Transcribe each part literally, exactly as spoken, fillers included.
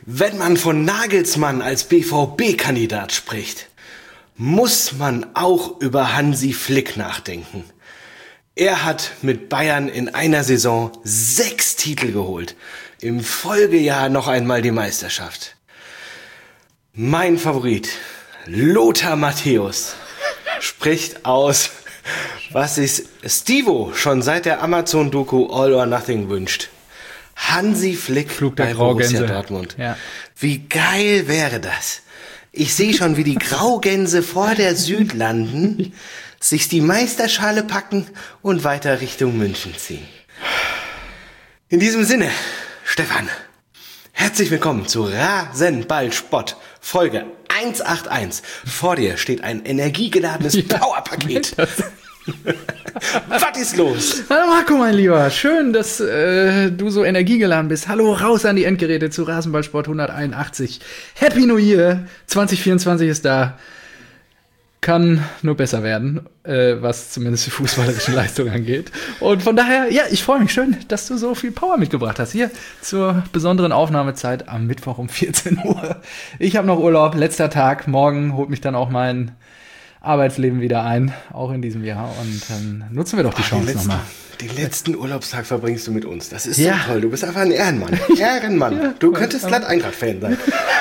Wenn man von Nagelsmann als B V B-Kandidat spricht, muss man auch über Hansi Flick nachdenken. Er hat mit Bayern in einer Saison sechs Titel geholt. Im Folgejahr noch einmal die Meisterschaft. Mein Favorit, Lothar Matthäus, spricht aus, was sich Stivo schon seit der Amazon-Doku All or Nothing wünscht. Hansi Flick Flug der bei Borussia Graugänse. Dortmund. Ja. Wie geil wäre das? Ich sehe schon, wie die Graugänse vor der Süd landen, sich die Meisterschale packen und weiter Richtung München ziehen. In diesem Sinne, Stefan, herzlich willkommen zu Rasenballsport Folge hunderteinundachtzig. Vor dir steht ein energiegeladenes Ja, Powerpaket. Was ist los? Hallo Marco, mein Lieber. Schön, dass äh, du so energiegeladen bist. Hallo, raus an die Endgeräte zu Rasenballsport hunderteinundachtzig. Happy New Year. zwanzig vierundzwanzig ist da. Kann nur besser werden, äh, was zumindest die fußballerische Leistung angeht. Und von daher, ja, ich freue mich schön, dass du so viel Power mitgebracht hast. Hier zur besonderen Aufnahmezeit am Mittwoch um vierzehn Uhr. Ich habe noch Urlaub, letzter Tag. Morgen holt mich dann auch mein Arbeitsleben wieder ein, auch in diesem Jahr. Und dann nutzen wir doch die Ach, Chance den letzten, nochmal. Den letzten Urlaubstag verbringst du mit uns. Das ist Ja. so toll. Du bist einfach ein Ehrenmann. Ehrenmann. Ja. Du könntest glatt Eintracht-Fan sein.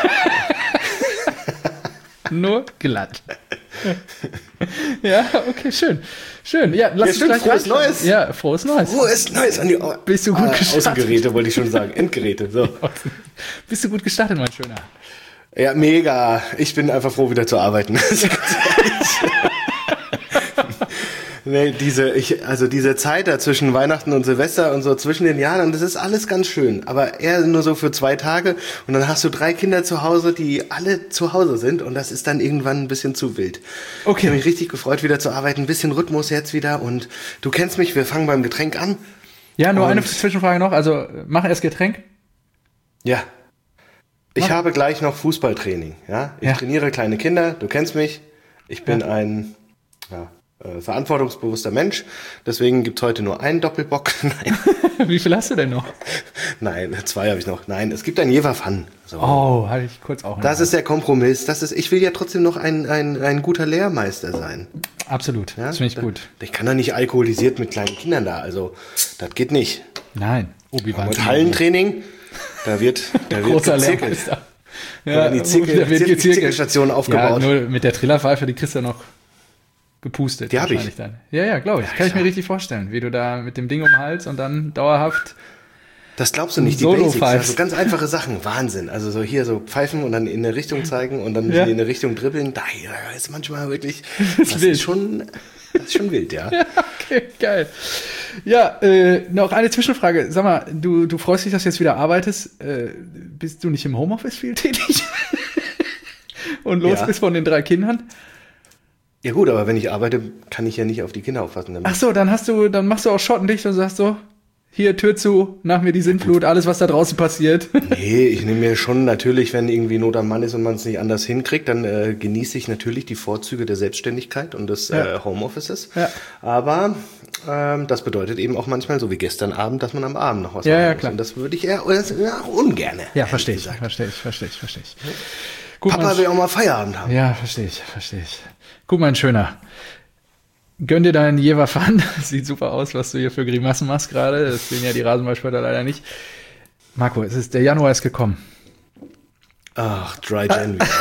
Nur glatt. Ja, okay, schön. Schön. Ja, lass Ja, uns stimmt, gleich frohes reinschauen. Neues. Ja, frohes Neues. Frohes Neues an die Au- Bist du gut Ah, gestartet? Außengeräte wollte ich schon sagen. Endgeräte. So. Bist du gut gestartet, mein Schöner? Ja, mega. Ich bin einfach froh, wieder zu arbeiten. Nee, diese, ich, also diese Zeit da zwischen Weihnachten und Silvester und so zwischen den Jahren, das ist alles ganz schön. Aber eher nur so für zwei Tage und dann hast du drei Kinder zu Hause, die alle zu Hause sind und das ist dann irgendwann ein bisschen zu wild. Okay. Ich habe mich richtig gefreut, wieder zu arbeiten. Ein bisschen Rhythmus jetzt wieder und du kennst mich, wir fangen beim Getränk an. Ja, nur Und- eine Zwischenfrage noch. Also, mach erst Getränk. Ja. Ich Mach- habe gleich noch Fußballtraining. Ja? Ich Ja. trainiere kleine Kinder, du kennst mich. Ich bin ein ja, äh, verantwortungsbewusster Mensch. Deswegen gibt's heute nur einen Doppelbock. Nein, Wie viel hast du denn noch? nein, zwei habe ich noch. Nein, es gibt ein Jever Fun. So. Oh, hatte ich kurz auch. Das ist der Kompromiss. Das ist, ich will ja trotzdem noch ein, ein, ein guter Lehrmeister sein. Absolut. Ja? Das finde ich gut. Ich kann doch nicht alkoholisiert mit kleinen Kindern da. Also, das geht nicht. Nein. Obi-Wan. Und Hallentraining, da wird, da wird Großer gezirkelt. Lehrmeister. Da werden die Zirkel- da wird Zirkel- gezirkelt. Zirkelstationen aufgebaut. Ja, nur mit der Trillerpfeife, die kriegst du noch gepustet. Die hab ich. wahrscheinlich Dann. Ja, ja, glaube ich. Kann ich mir richtig vorstellen, wie du da mit dem Ding um den Hals und dann dauerhaft. Das glaubst du nicht, die Solo Basics, Fives. also ganz einfache Sachen, Wahnsinn. Also so hier so pfeifen und dann in eine Richtung zeigen und dann Ja. in eine Richtung dribbeln, da da ist manchmal wirklich, das, wild. ist schon, das ist schon wild, ja. Okay, geil. Ja, äh, noch eine Zwischenfrage. Sag mal, du, du freust dich, dass du jetzt wieder arbeitest. Äh, bist du nicht im Homeoffice viel tätig? Und los Ja. bist von den drei Kindern? Ja gut, aber wenn ich arbeite, kann ich ja nicht auf die Kinder aufpassen. Dann Ach so, dann hast du, dann machst du auch schottendicht und sagst so, hier Tür zu, nach mir die Sintflut, alles was da draußen passiert. Nee, ich nehme mir schon natürlich, wenn irgendwie Not am Mann ist und man es nicht anders hinkriegt, dann äh, genieße ich natürlich die Vorzüge der Selbstständigkeit und des Ja. äh, Homeoffices. Ja. Aber ähm, das bedeutet eben auch manchmal, so wie gestern Abend, dass man am Abend noch was Ja, machen ja, muss. klar. Und das würde ich eher oder das, ja, auch ungerne. Ja, ehrlich verstehe ich, gesagt. verstehe ich, verstehe ich, verstehe ich. Gut, Papa mein- will auch mal Feierabend haben. Ja, verstehe ich, verstehe ich. Guck mal, ein Schöner. Gönn dir deinen Jever Fun. Sieht super aus, was du hier für Grimassen machst gerade. Das sehen ja die Rasenballspieler leider nicht. Marco, es ist, der Januar ist gekommen. Ach, Dry Jan wieder.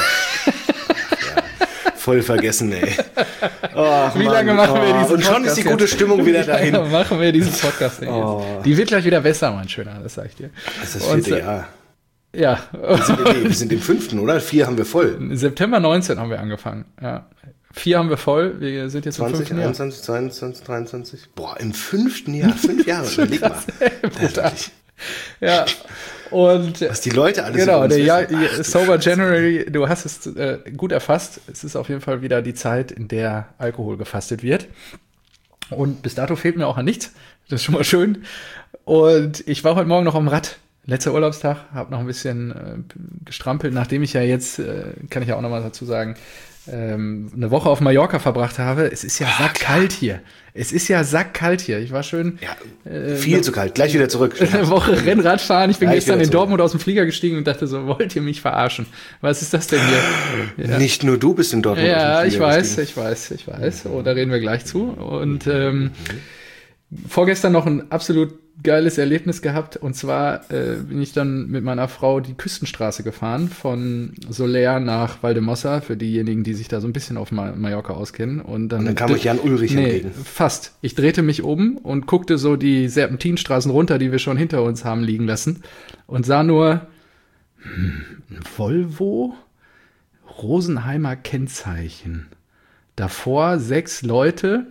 Ja, voll vergessen, ey. Ach, Wie Mann, lange machen wir oh, diesen Und schon Podcast ist die gute jetzt? Stimmung wieder Wie lange dahin. machen wir diesen Podcast denn Oh. jetzt? Die wird gleich wieder besser, mein Schöner, das sag ich dir. Das ist das Und, vierte äh, Jahr. Ja, Wir sind, nee, wir sind im fünften, oder? Vier haben wir voll. September neunzehn haben wir angefangen. Ja. Vier haben wir voll, wir sind jetzt im zwanzig, fünften Jahr. einundzwanzig, zweiundzwanzig, dreiundzwanzig. Boah, im fünften Jahr, fünf Jahre, überleg mal. Das ist wirklich- Ja, und Was die Leute alles genau, über uns der Jahr, wissen. Ach, du Sober Scheiße. January, du hast es äh, gut erfasst. Es ist auf jeden Fall wieder die Zeit, in der Alkohol gefastet wird. Und bis dato fehlt mir auch an nichts. Das ist schon mal schön. Und ich war heute Morgen noch am Rad. Letzter Urlaubstag, habe noch ein bisschen äh, gestrampelt, nachdem ich ja jetzt, äh, kann ich ja auch noch mal dazu sagen, ähm, eine Woche auf Mallorca verbracht habe. Es ist ja Ah, sackkalt hier. Es ist ja sackkalt hier. Ich war schön Ja, äh, viel eine, zu kalt. Gleich wieder zurück. eine Woche Rennrad fahren. Ich bin Gleich gestern wieder in zurück. Dortmund aus dem Flieger gestiegen und dachte so, wollt ihr mich verarschen? Was ist das denn hier? Ja. Nicht nur du bist in Dortmund. Ja, aus dem ich Flieger weiß, gestiegen. ich weiß, ich weiß. Oh, da reden wir gleich zu. Und ähm, vorgestern noch ein absolut geiles Erlebnis gehabt. Und zwar äh, bin ich dann mit meiner Frau die Küstenstraße gefahren, von Soler nach Valdemossa, für diejenigen, die sich da so ein bisschen auf Ma- Mallorca auskennen. Und dann, Und dann kam euch Jan Ulrich nee, entgegen. fast. Ich drehte mich um und guckte so die Serpentinstraßen runter, die wir schon hinter uns haben liegen lassen. Und sah nur hm, ein Volvo, Rosenheimer Kennzeichen. Davor sechs Leute,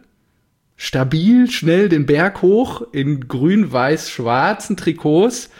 stabil, schnell den Berg hoch in grün-weiß-schwarzen Trikots,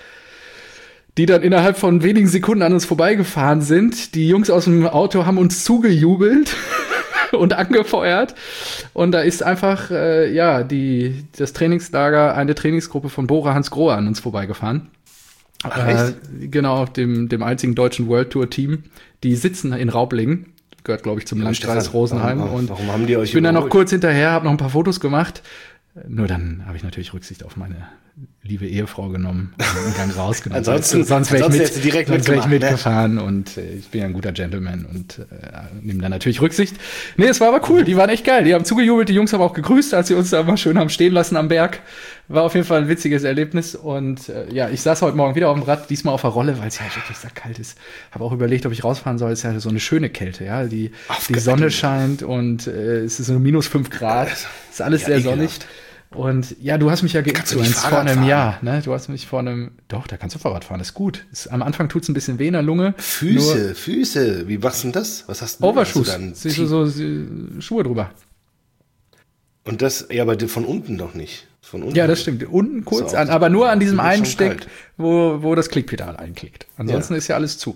die dann innerhalb von wenigen Sekunden an uns vorbeigefahren sind. Die Jungs aus dem Auto haben uns zugejubelt und angefeuert. Und da ist einfach, äh, ja, die, das Trainingslager, eine Trainingsgruppe von Bora Hansgrohe an uns vorbeigefahren. Ach, Äh, echt? genau, dem, dem einzigen deutschen World Tour Team. Die sitzen in Raublingen. Gehört, glaube ich, zum Landkreis Stefan, Rosenheim. warum- und warum haben die euch ich bin dann noch überholt? kurz hinterher, habe noch ein paar Fotos gemacht. Nur dann habe ich natürlich Rücksicht auf meine liebe Ehefrau genommen und einen Gang rausgenommen. Ansonsten- sonst wäre ich, ansonsten mit, hättest du direkt sonst wär ich mitgemacht, ne? mitgefahren und äh, ich bin ja ein guter Gentleman und äh, nehme da natürlich Rücksicht. Nee, es war aber cool, die waren echt geil. Die haben zugejubelt, die Jungs haben auch gegrüßt, als sie uns da mal schön haben stehen lassen am Berg. War auf jeden Fall ein witziges Erlebnis und äh, ja, ich saß heute Morgen wieder auf dem Rad, diesmal auf der Rolle, weil es ja wirklich sehr kalt ist. Habe auch überlegt, ob ich rausfahren soll. Es ist ja so eine schöne Kälte, ja. Die, Auf die ge- Sonne scheint und äh, es ist so minus fünf Grad. Ist alles Ja, sehr ekelhaft. sonnig. Und ja, du hast mich ja Kannst du nicht geinfluenced vor Fahrrad einem fahren? Jahr, ne? Du hast mich vor einem, doch, da kannst du Fahrrad fahren, ist gut. Ist, am Anfang tut's ein bisschen weh in der Lunge. Füße, Füße. Wie machst du denn das? Was hast du Nur denn? Hast du Overshoes, dann siehst du so so Schuhe drüber. Und das, ja, aber von unten doch nicht. Von unten. Ja, das stimmt. Unten kurz So, an, aber nur an diesem ist einen schon Steck, kalt. wo, wo das Klickpedal einklickt. Ansonsten Ja. ist ja alles zu.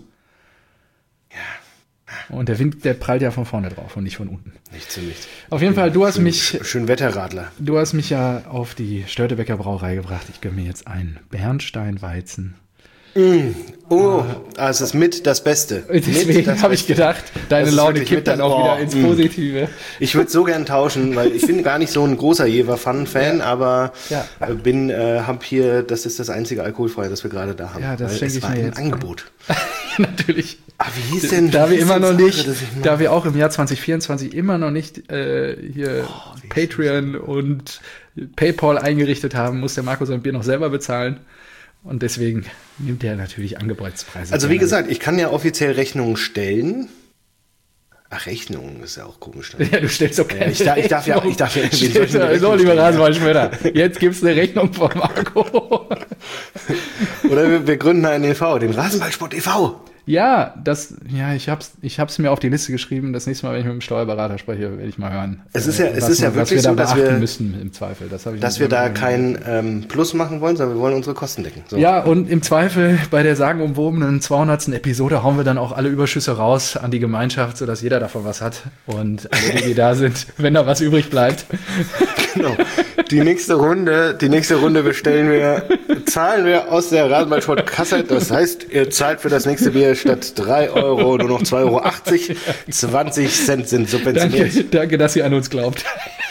Ja, Und der Wind, der prallt ja von vorne drauf und nicht von unten. nicht zu nichts. Auf jeden Fall, du hast Schön, mich, schön Wetterradler. du hast mich ja auf die Störtebecker Brauerei gebracht. Ich gönne mir jetzt einen Bernsteinweizen. Oh, ah, es ist mit das Beste. Mit Deswegen das habe ich Beste. gedacht, deine Das ist Laune wirklich kippt mit dann das- auch oh, wieder ins mm. Positive. Ich würde so gern tauschen, weil ich bin gar nicht so ein großer Jever-Fan, aber Ja. äh, bin, äh, hab hier, das ist das einzige Alkoholfreie, das wir gerade da haben. Ja, das weil schenke es ich war mir im jetzt. Angebot. Natürlich. Ah, wie hieß denn? Da wie wir hieß immer denn noch das andere, nicht, das ich noch- da wir auch im Jahr zwanzig vierundzwanzig immer noch nicht äh, hier Oh, wie Patreon und PayPal eingerichtet haben, muss der Marco sein Bier noch selber bezahlen. Und deswegen nimmt er natürlich Angebotspreise. Also wie gerne gesagt, ich kann ja offiziell Rechnungen stellen. Ach, Rechnungen ist ja auch komisch. Dann. mit. Ja, du stellst doch keine Ja, ich darf- ich darf ja auch- ich darf ja irgendwie Stellst solche du- So, Rechnung lieber stellen, ja. Rasenballschmöder, jetzt gibt's eine Rechnung von Marco. Oder wir, wir gründen einen E V, den Rasenballsport e V. Ja, das, ja, ich hab's, ich hab's mir auf die Liste geschrieben. Das nächste Mal, wenn ich mit dem Steuerberater spreche, werde ich mal hören. Es ist ja- es was, ist ja was wirklich wir da so, dass beachten wir- müssen im Zweifel. Das habe ich Dass mir wir da so- kein ähm, Plus machen wollen, sondern wir wollen unsere Kosten decken. So. Ja, und im Zweifel bei der sagenumwobenen zweihundertsten Episode hauen wir dann auch alle Überschüsse raus an die Gemeinschaft, sodass jeder davon was hat. Und alle, die, die da sind, wenn da was übrig bleibt. Genau. Die nächste Runde, die nächste Runde bestellen wir, zahlen wir aus der Rasenballsport-Kasse. Das heißt, ihr zahlt für das nächste Bier statt drei Euro nur noch zwei Euro achtzig. zwanzig Cent sind subventioniert. Danke, danke, dass ihr an uns glaubt.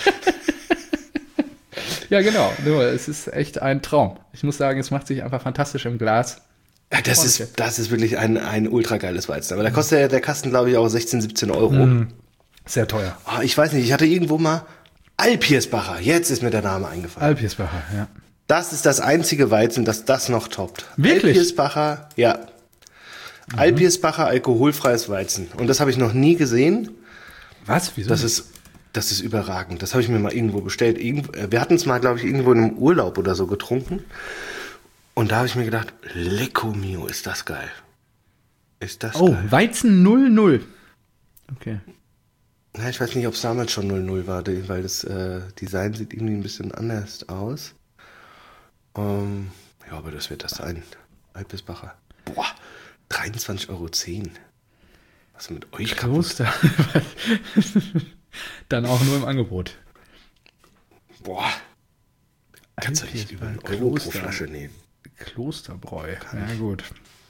Ja, genau. Nur, es ist echt ein Traum. Ich muss sagen, es macht sich einfach fantastisch im Glas. Ja, das ist, das ist wirklich ein, ein ultra geiles Weizen. Aber da kostet ja der Kasten, glaube ich, auch sechzehn, siebzehn Euro. Sehr teuer. Ah, ich weiß nicht, ich hatte irgendwo mal Alpiersbacher. Jetzt ist mir der Name eingefallen. Alpiersbacher, ja. Das ist das einzige Weizen, das das noch toppt. Wirklich? Alpiersbacher, ja. Alpiersbacher alkoholfreies Weizen. Und das habe ich noch nie gesehen. Was? Wieso? Das ist, das ist überragend. Das habe ich mir mal irgendwo bestellt. Irgendwo, äh, wir hatten es mal, glaube ich, irgendwo in einem Urlaub oder so getrunken. Und da habe ich mir gedacht, Lecco mio, ist das geil. Ist das Oh, geil. Weizen null null. Okay. Na, ich weiß nicht, ob es damals schon null null war, die- weil das äh, Design sieht irgendwie ein bisschen anders aus. Ähm, ja, aber das wird das sein. Alpesbacher. Boah, dreiundzwanzig Euro zehn. Was ist mit euch kaputt? Kloster. Dann auch nur im Angebot. Boah. Kannst du nicht über einen Euro pro Kloster. Flasche nehmen. Klosterbräu. Ja, gut.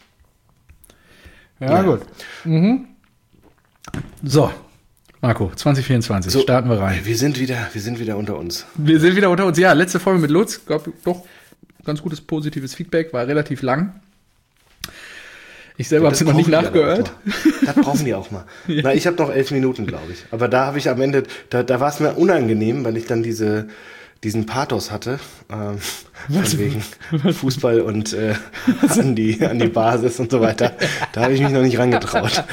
Ja, Ja. gut. Mhm. So, Marco, zwanzig vierundzwanzig, So, starten wir rein. Wir sind wieder, wir sind wieder unter uns. Wir sind wieder unter uns. Ja, letzte Folge mit Lutz, gab doch ganz gutes positives Feedback, war relativ lang. Ich selber habe sie noch nicht brauchen die nachgehört. aber auch mal. Das brauchen die auch mal. Na, ich habe noch elf Minuten, glaube ich. Aber da habe ich am Ende, da, da war es mir unangenehm, weil ich dann diese, diesen Pathos hatte, ähm, von wegen Fußball und äh, an, die, an die Basis und so weiter. Da habe ich mich noch nicht rangetraut.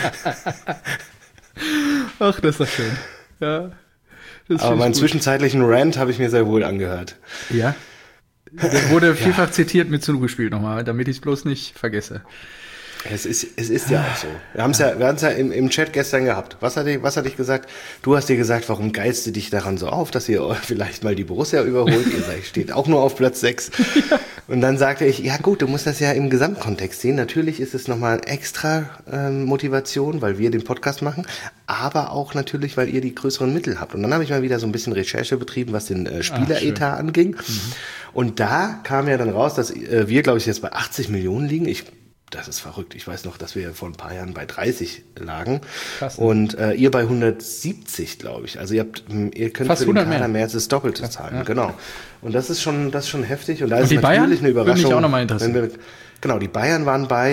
Ach, das ist doch schön. Ja, das Aber finde meinen ich gut. zwischenzeitlichen Rant habe ich mir sehr wohl angehört. Ja. Der wurde vielfach zitiert mit zugespielt nochmal, damit ich es bloß nicht vergesse. Es ist, es ist ja auch so. Wir haben es ja, wir haben es ja im, im Chat gestern gehabt. Was hat, ich, was hat ich gesagt? Du hast dir gesagt, warum geilst du dich daran so auf, dass ihr vielleicht mal die Borussia überholt? Ihr seid, steht auch nur auf Platz sechs. Ja. Und dann sagte ich, ja gut, du musst das ja im Gesamtkontext sehen. Natürlich ist es nochmal extra ähm, Motivation, weil wir den Podcast machen, aber auch natürlich, weil ihr die größeren Mittel habt. Und dann habe ich mal wieder so ein bisschen Recherche betrieben, was den äh, Spieleretat ah, anging. Mhm. Und da kam ja dann raus, dass äh, wir, glaube ich, jetzt bei achtzig Millionen liegen. Ich Das ist verrückt. Ich weiß noch, dass wir vor ein paar Jahren bei dreißig lagen. Krass, ne? Und äh, ihr bei hundertsiebzig, glaube ich. Also ihr habt, ihr könnt fast für den Kader mehr. mehr als das Doppelte zahlen. Ja. Genau. Und das ist schon, das ist schon heftig. Und da Und ist die natürlich Bayern? eine Überraschung. Würde mich auch nochmal interessieren. Wir, genau, die Bayern waren bei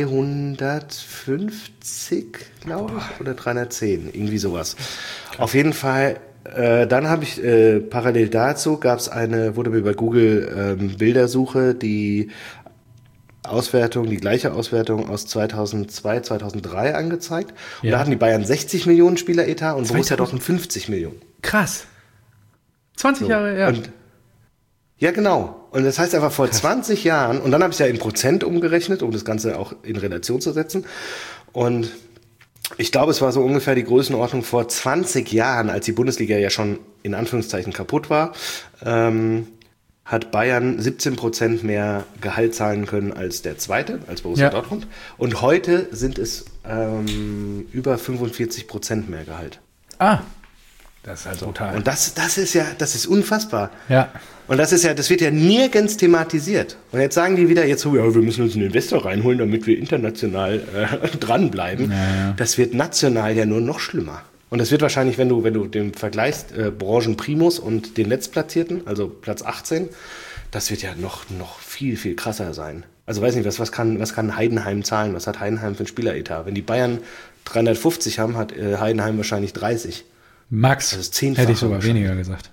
dreihundertfünfzig, glaube ich, oder dreihundertzehn, irgendwie sowas. Krass. Auf jeden Fall. Äh, dann habe ich äh, parallel dazu gab es eine, wurde mir bei Google ähm, Bildersuche, die Auswertung, die gleiche Auswertung aus zweitausendzwei, zweitausenddrei angezeigt. Und ja. da hatten die Bayern sechzig Millionen Spieleretat und Borussia Dortmund fünfzig Millionen. Krass. zwanzig so. Jahre, ja. Und, ja, genau. Und das heißt einfach vor Krass. zwanzig Jahren, und dann habe ich es ja in Prozent umgerechnet, um das Ganze auch in Relation zu setzen. Und ich glaube, es war so ungefähr die Größenordnung vor zwanzig Jahren, als die Bundesliga ja schon in Anführungszeichen kaputt war, ähm, hat Bayern siebzehn Prozent mehr Gehalt zahlen können als der zweite, als Borussia ja. Dortmund. Und heute sind es ähm, über fünfundvierzig Prozent mehr Gehalt. Ah, das ist halt brutal. Und das, das ist ja, das ist unfassbar. Ja. Und das ist ja, das wird ja nirgends thematisiert. Und jetzt sagen die wieder, jetzt so, ja, wir müssen uns einen Investor reinholen, damit wir international äh, dranbleiben. Ja, ja. Das wird national ja nur noch schlimmer. Und das wird wahrscheinlich, wenn du, wenn du den vergleichst, äh, Branchenprimus und den Letztplatzierten, also Platz achtzehn, das wird ja noch, noch viel, viel krasser sein. Also weiß nicht, was, was kann, was kann Heidenheim zahlen? Was hat Heidenheim für ein Spieleretat? Wenn die Bayern dreihundertfünfzig haben, hat äh, Heidenheim wahrscheinlich dreißig. Max, das ist hätte ich sogar weniger gesagt.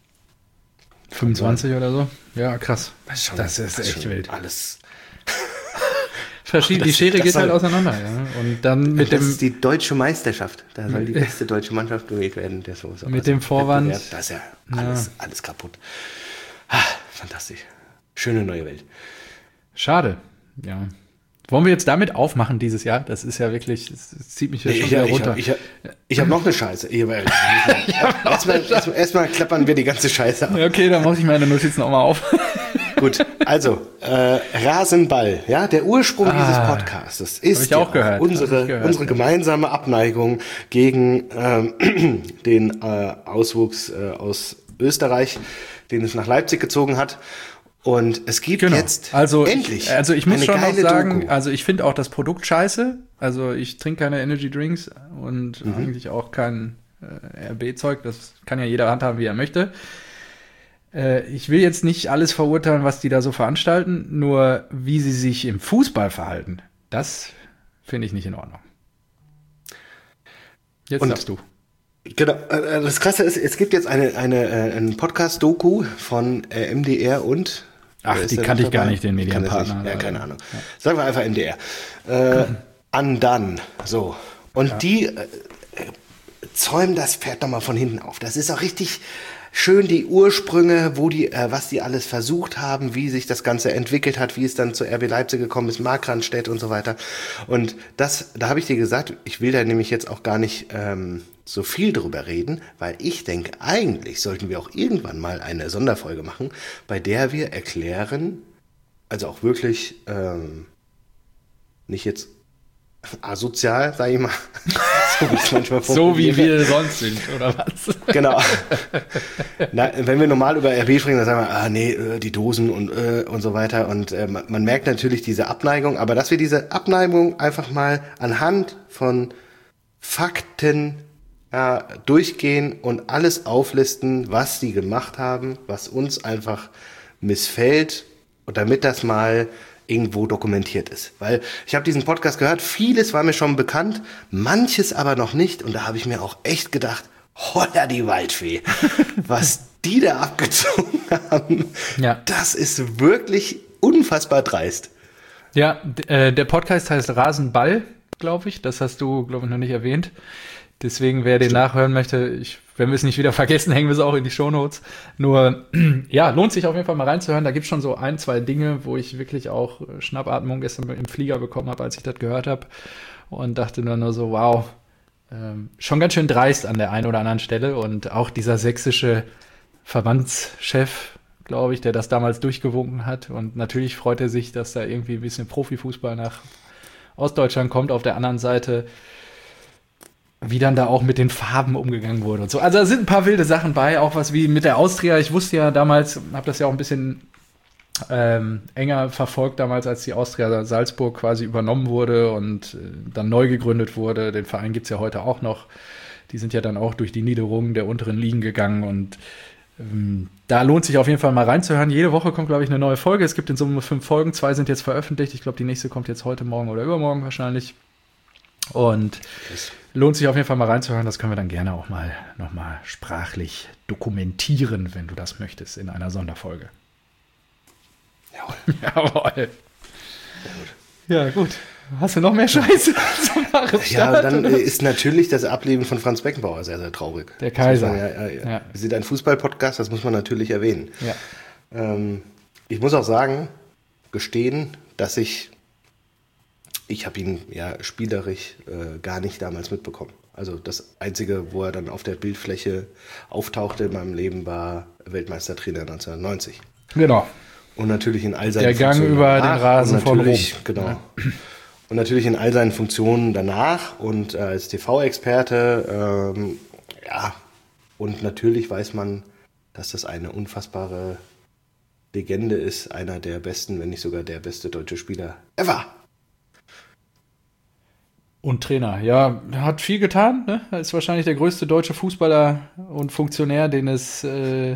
fünfundzwanzig oder so? Ja, krass. Das ist, schon, das ist das echt schon wild. Alles. Verschieden, die Schere geht halt auseinander. Ja. Und dann mit das dem, ist die deutsche Meisterschaft. Da soll die beste deutsche Mannschaft gewählt werden. Der so mit also dem Vorwand. Das ist ja alles, ja. alles kaputt. Ah, fantastisch. Schöne neue Welt. Schade. Ja. Wollen wir jetzt damit aufmachen dieses Jahr? Das ist ja wirklich, das zieht mich jetzt nee, schon ich, wieder ich, runter. Ich, ich, ich habe noch eine Scheiße. Erstmal erst erst klappern wir die ganze Scheiße ab. Okay, dann mache ich meine Notizen auch mal auf. Gut, also äh, Rasenball, ja, der Ursprung ah, dieses Podcasts ist ich auch ja gehört. unsere, gehört. unsere gemeinsame Abneigung gegen ähm, den äh, Auswuchs äh, aus Österreich, den es nach Leipzig gezogen hat. Und es gibt genau. jetzt also endlich ich, Also ich muss eine schon noch sagen, Doku. Also ich finde auch das Produkt scheiße. Also ich trinke keine Energy Drinks und mhm. eigentlich auch kein äh, R B-Zeug. Das kann ja jeder handhaben, wie er möchte. Äh, ich will jetzt nicht alles verurteilen, was die da so veranstalten, nur wie sie sich im Fußball verhalten, das finde ich nicht in Ordnung. Jetzt und darfst du. Genau, äh, das Krasse ist, es gibt jetzt eine, eine, äh, ein Podcast-Doku von äh, M D R und Ach, die kannte ich gar nicht, den Medienpartner. Ja, keine Ahnung. Ja. Sagen wir einfach M D R. Äh, Undone. So. Und ja. die äh, zäumen das Pferd nochmal von hinten auf. Das ist auch richtig schön, die Ursprünge, wo die, äh, was die alles versucht haben, wie sich das Ganze entwickelt hat, wie es dann zu R B Leipzig gekommen ist, Markranstädt und so weiter. Und das, da habe ich dir gesagt, ich will da nämlich jetzt auch gar nicht ähm, so viel drüber reden, weil ich denke, eigentlich sollten wir auch irgendwann mal eine Sonderfolge machen, bei der wir erklären, also auch wirklich ähm, nicht jetzt asozial, sag ich mal. So wie, manchmal so wie wir sonst sind, oder was? Genau. Na, wenn wir normal über R B sprechen, dann sagen wir, ah nee, die Dosen und, äh, und so weiter. Und äh, man, man merkt natürlich diese Abneigung, aber dass wir diese Abneigung einfach mal anhand von Fakten ja, durchgehen und alles auflisten, was sie gemacht haben, was uns einfach missfällt, und damit das mal irgendwo dokumentiert ist. Weil ich habe diesen Podcast gehört, vieles war mir schon bekannt, manches aber noch nicht. Und da habe ich mir auch echt gedacht, holla die Waldfee, was die da abgezogen haben, ja. Das ist wirklich unfassbar dreist. Ja, d- äh, der Podcast heißt Rasenball, glaube ich. Das hast du, glaube ich, noch nicht erwähnt. Deswegen, wer den Stimmt. nachhören möchte, ich, wenn wir es nicht wieder vergessen, hängen wir es auch in die Shownotes. Nur, ja, lohnt sich auf jeden Fall mal reinzuhören. Da gibt es schon so ein, zwei Dinge, wo ich wirklich auch Schnappatmung gestern im Flieger bekommen habe, als ich das gehört habe. Und dachte nur, nur so, wow, ähm, schon ganz schön dreist an der einen oder anderen Stelle. Und auch dieser sächsische Verbandschef, glaube ich, der das damals durchgewunken hat. Und natürlich freut er sich, dass da irgendwie ein bisschen Profifußball nach Ostdeutschland kommt. Auf der anderen Seite, wie dann da auch mit den Farben umgegangen wurde und so. Also da sind ein paar wilde Sachen bei, auch was wie mit der Austria. Ich wusste ja damals, habe das ja auch ein bisschen ähm, enger verfolgt damals, als die Austria Salzburg quasi übernommen wurde und äh, dann neu gegründet wurde. Den Verein gibt's ja heute auch noch. Die sind ja dann auch durch die Niederungen der unteren Ligen gegangen und ähm, da lohnt sich auf jeden Fall mal reinzuhören. Jede Woche kommt, glaube ich, eine neue Folge. Es gibt in Summe fünf Folgen. Zwei sind jetzt veröffentlicht. Ich glaube, die nächste kommt jetzt heute, morgen oder übermorgen wahrscheinlich. Und lohnt sich auf jeden Fall mal reinzuhören. Das können wir dann gerne auch mal nochmal sprachlich dokumentieren, wenn du das möchtest, in einer Sonderfolge. Jawohl. Jawohl. Ja, gut. Hast du noch mehr Scheiße zum Jahresstart? Ja, dann oder? Ist natürlich das Ableben von Franz Beckenbauer sehr, sehr traurig. Der Kaiser. Man, ja, ja, ja. Ja. Wir sind ein Fußball-Podcast, das muss man natürlich erwähnen. Ja. Ähm, ich muss auch sagen, gestehen, dass ich Ich habe ihn ja spielerisch äh, gar nicht damals mitbekommen. Also das Einzige, wo er dann auf der Bildfläche auftauchte in meinem Leben, war Weltmeistertrainer neunzehnhundertneunzig. Genau. Und natürlich in all seinen Der Gang Funktionen über danach. den Rasen von Rom. Genau. Ja. Und natürlich in all seinen Funktionen danach und äh, als T V-Experte. Ähm, ja, und natürlich weiß man, dass das eine unfassbare Legende ist. Einer der besten, wenn nicht sogar der beste deutsche Spieler ever. Und Trainer, ja, hat viel getan, ne? Er ist wahrscheinlich der größte deutsche Fußballer und Funktionär, den es, äh,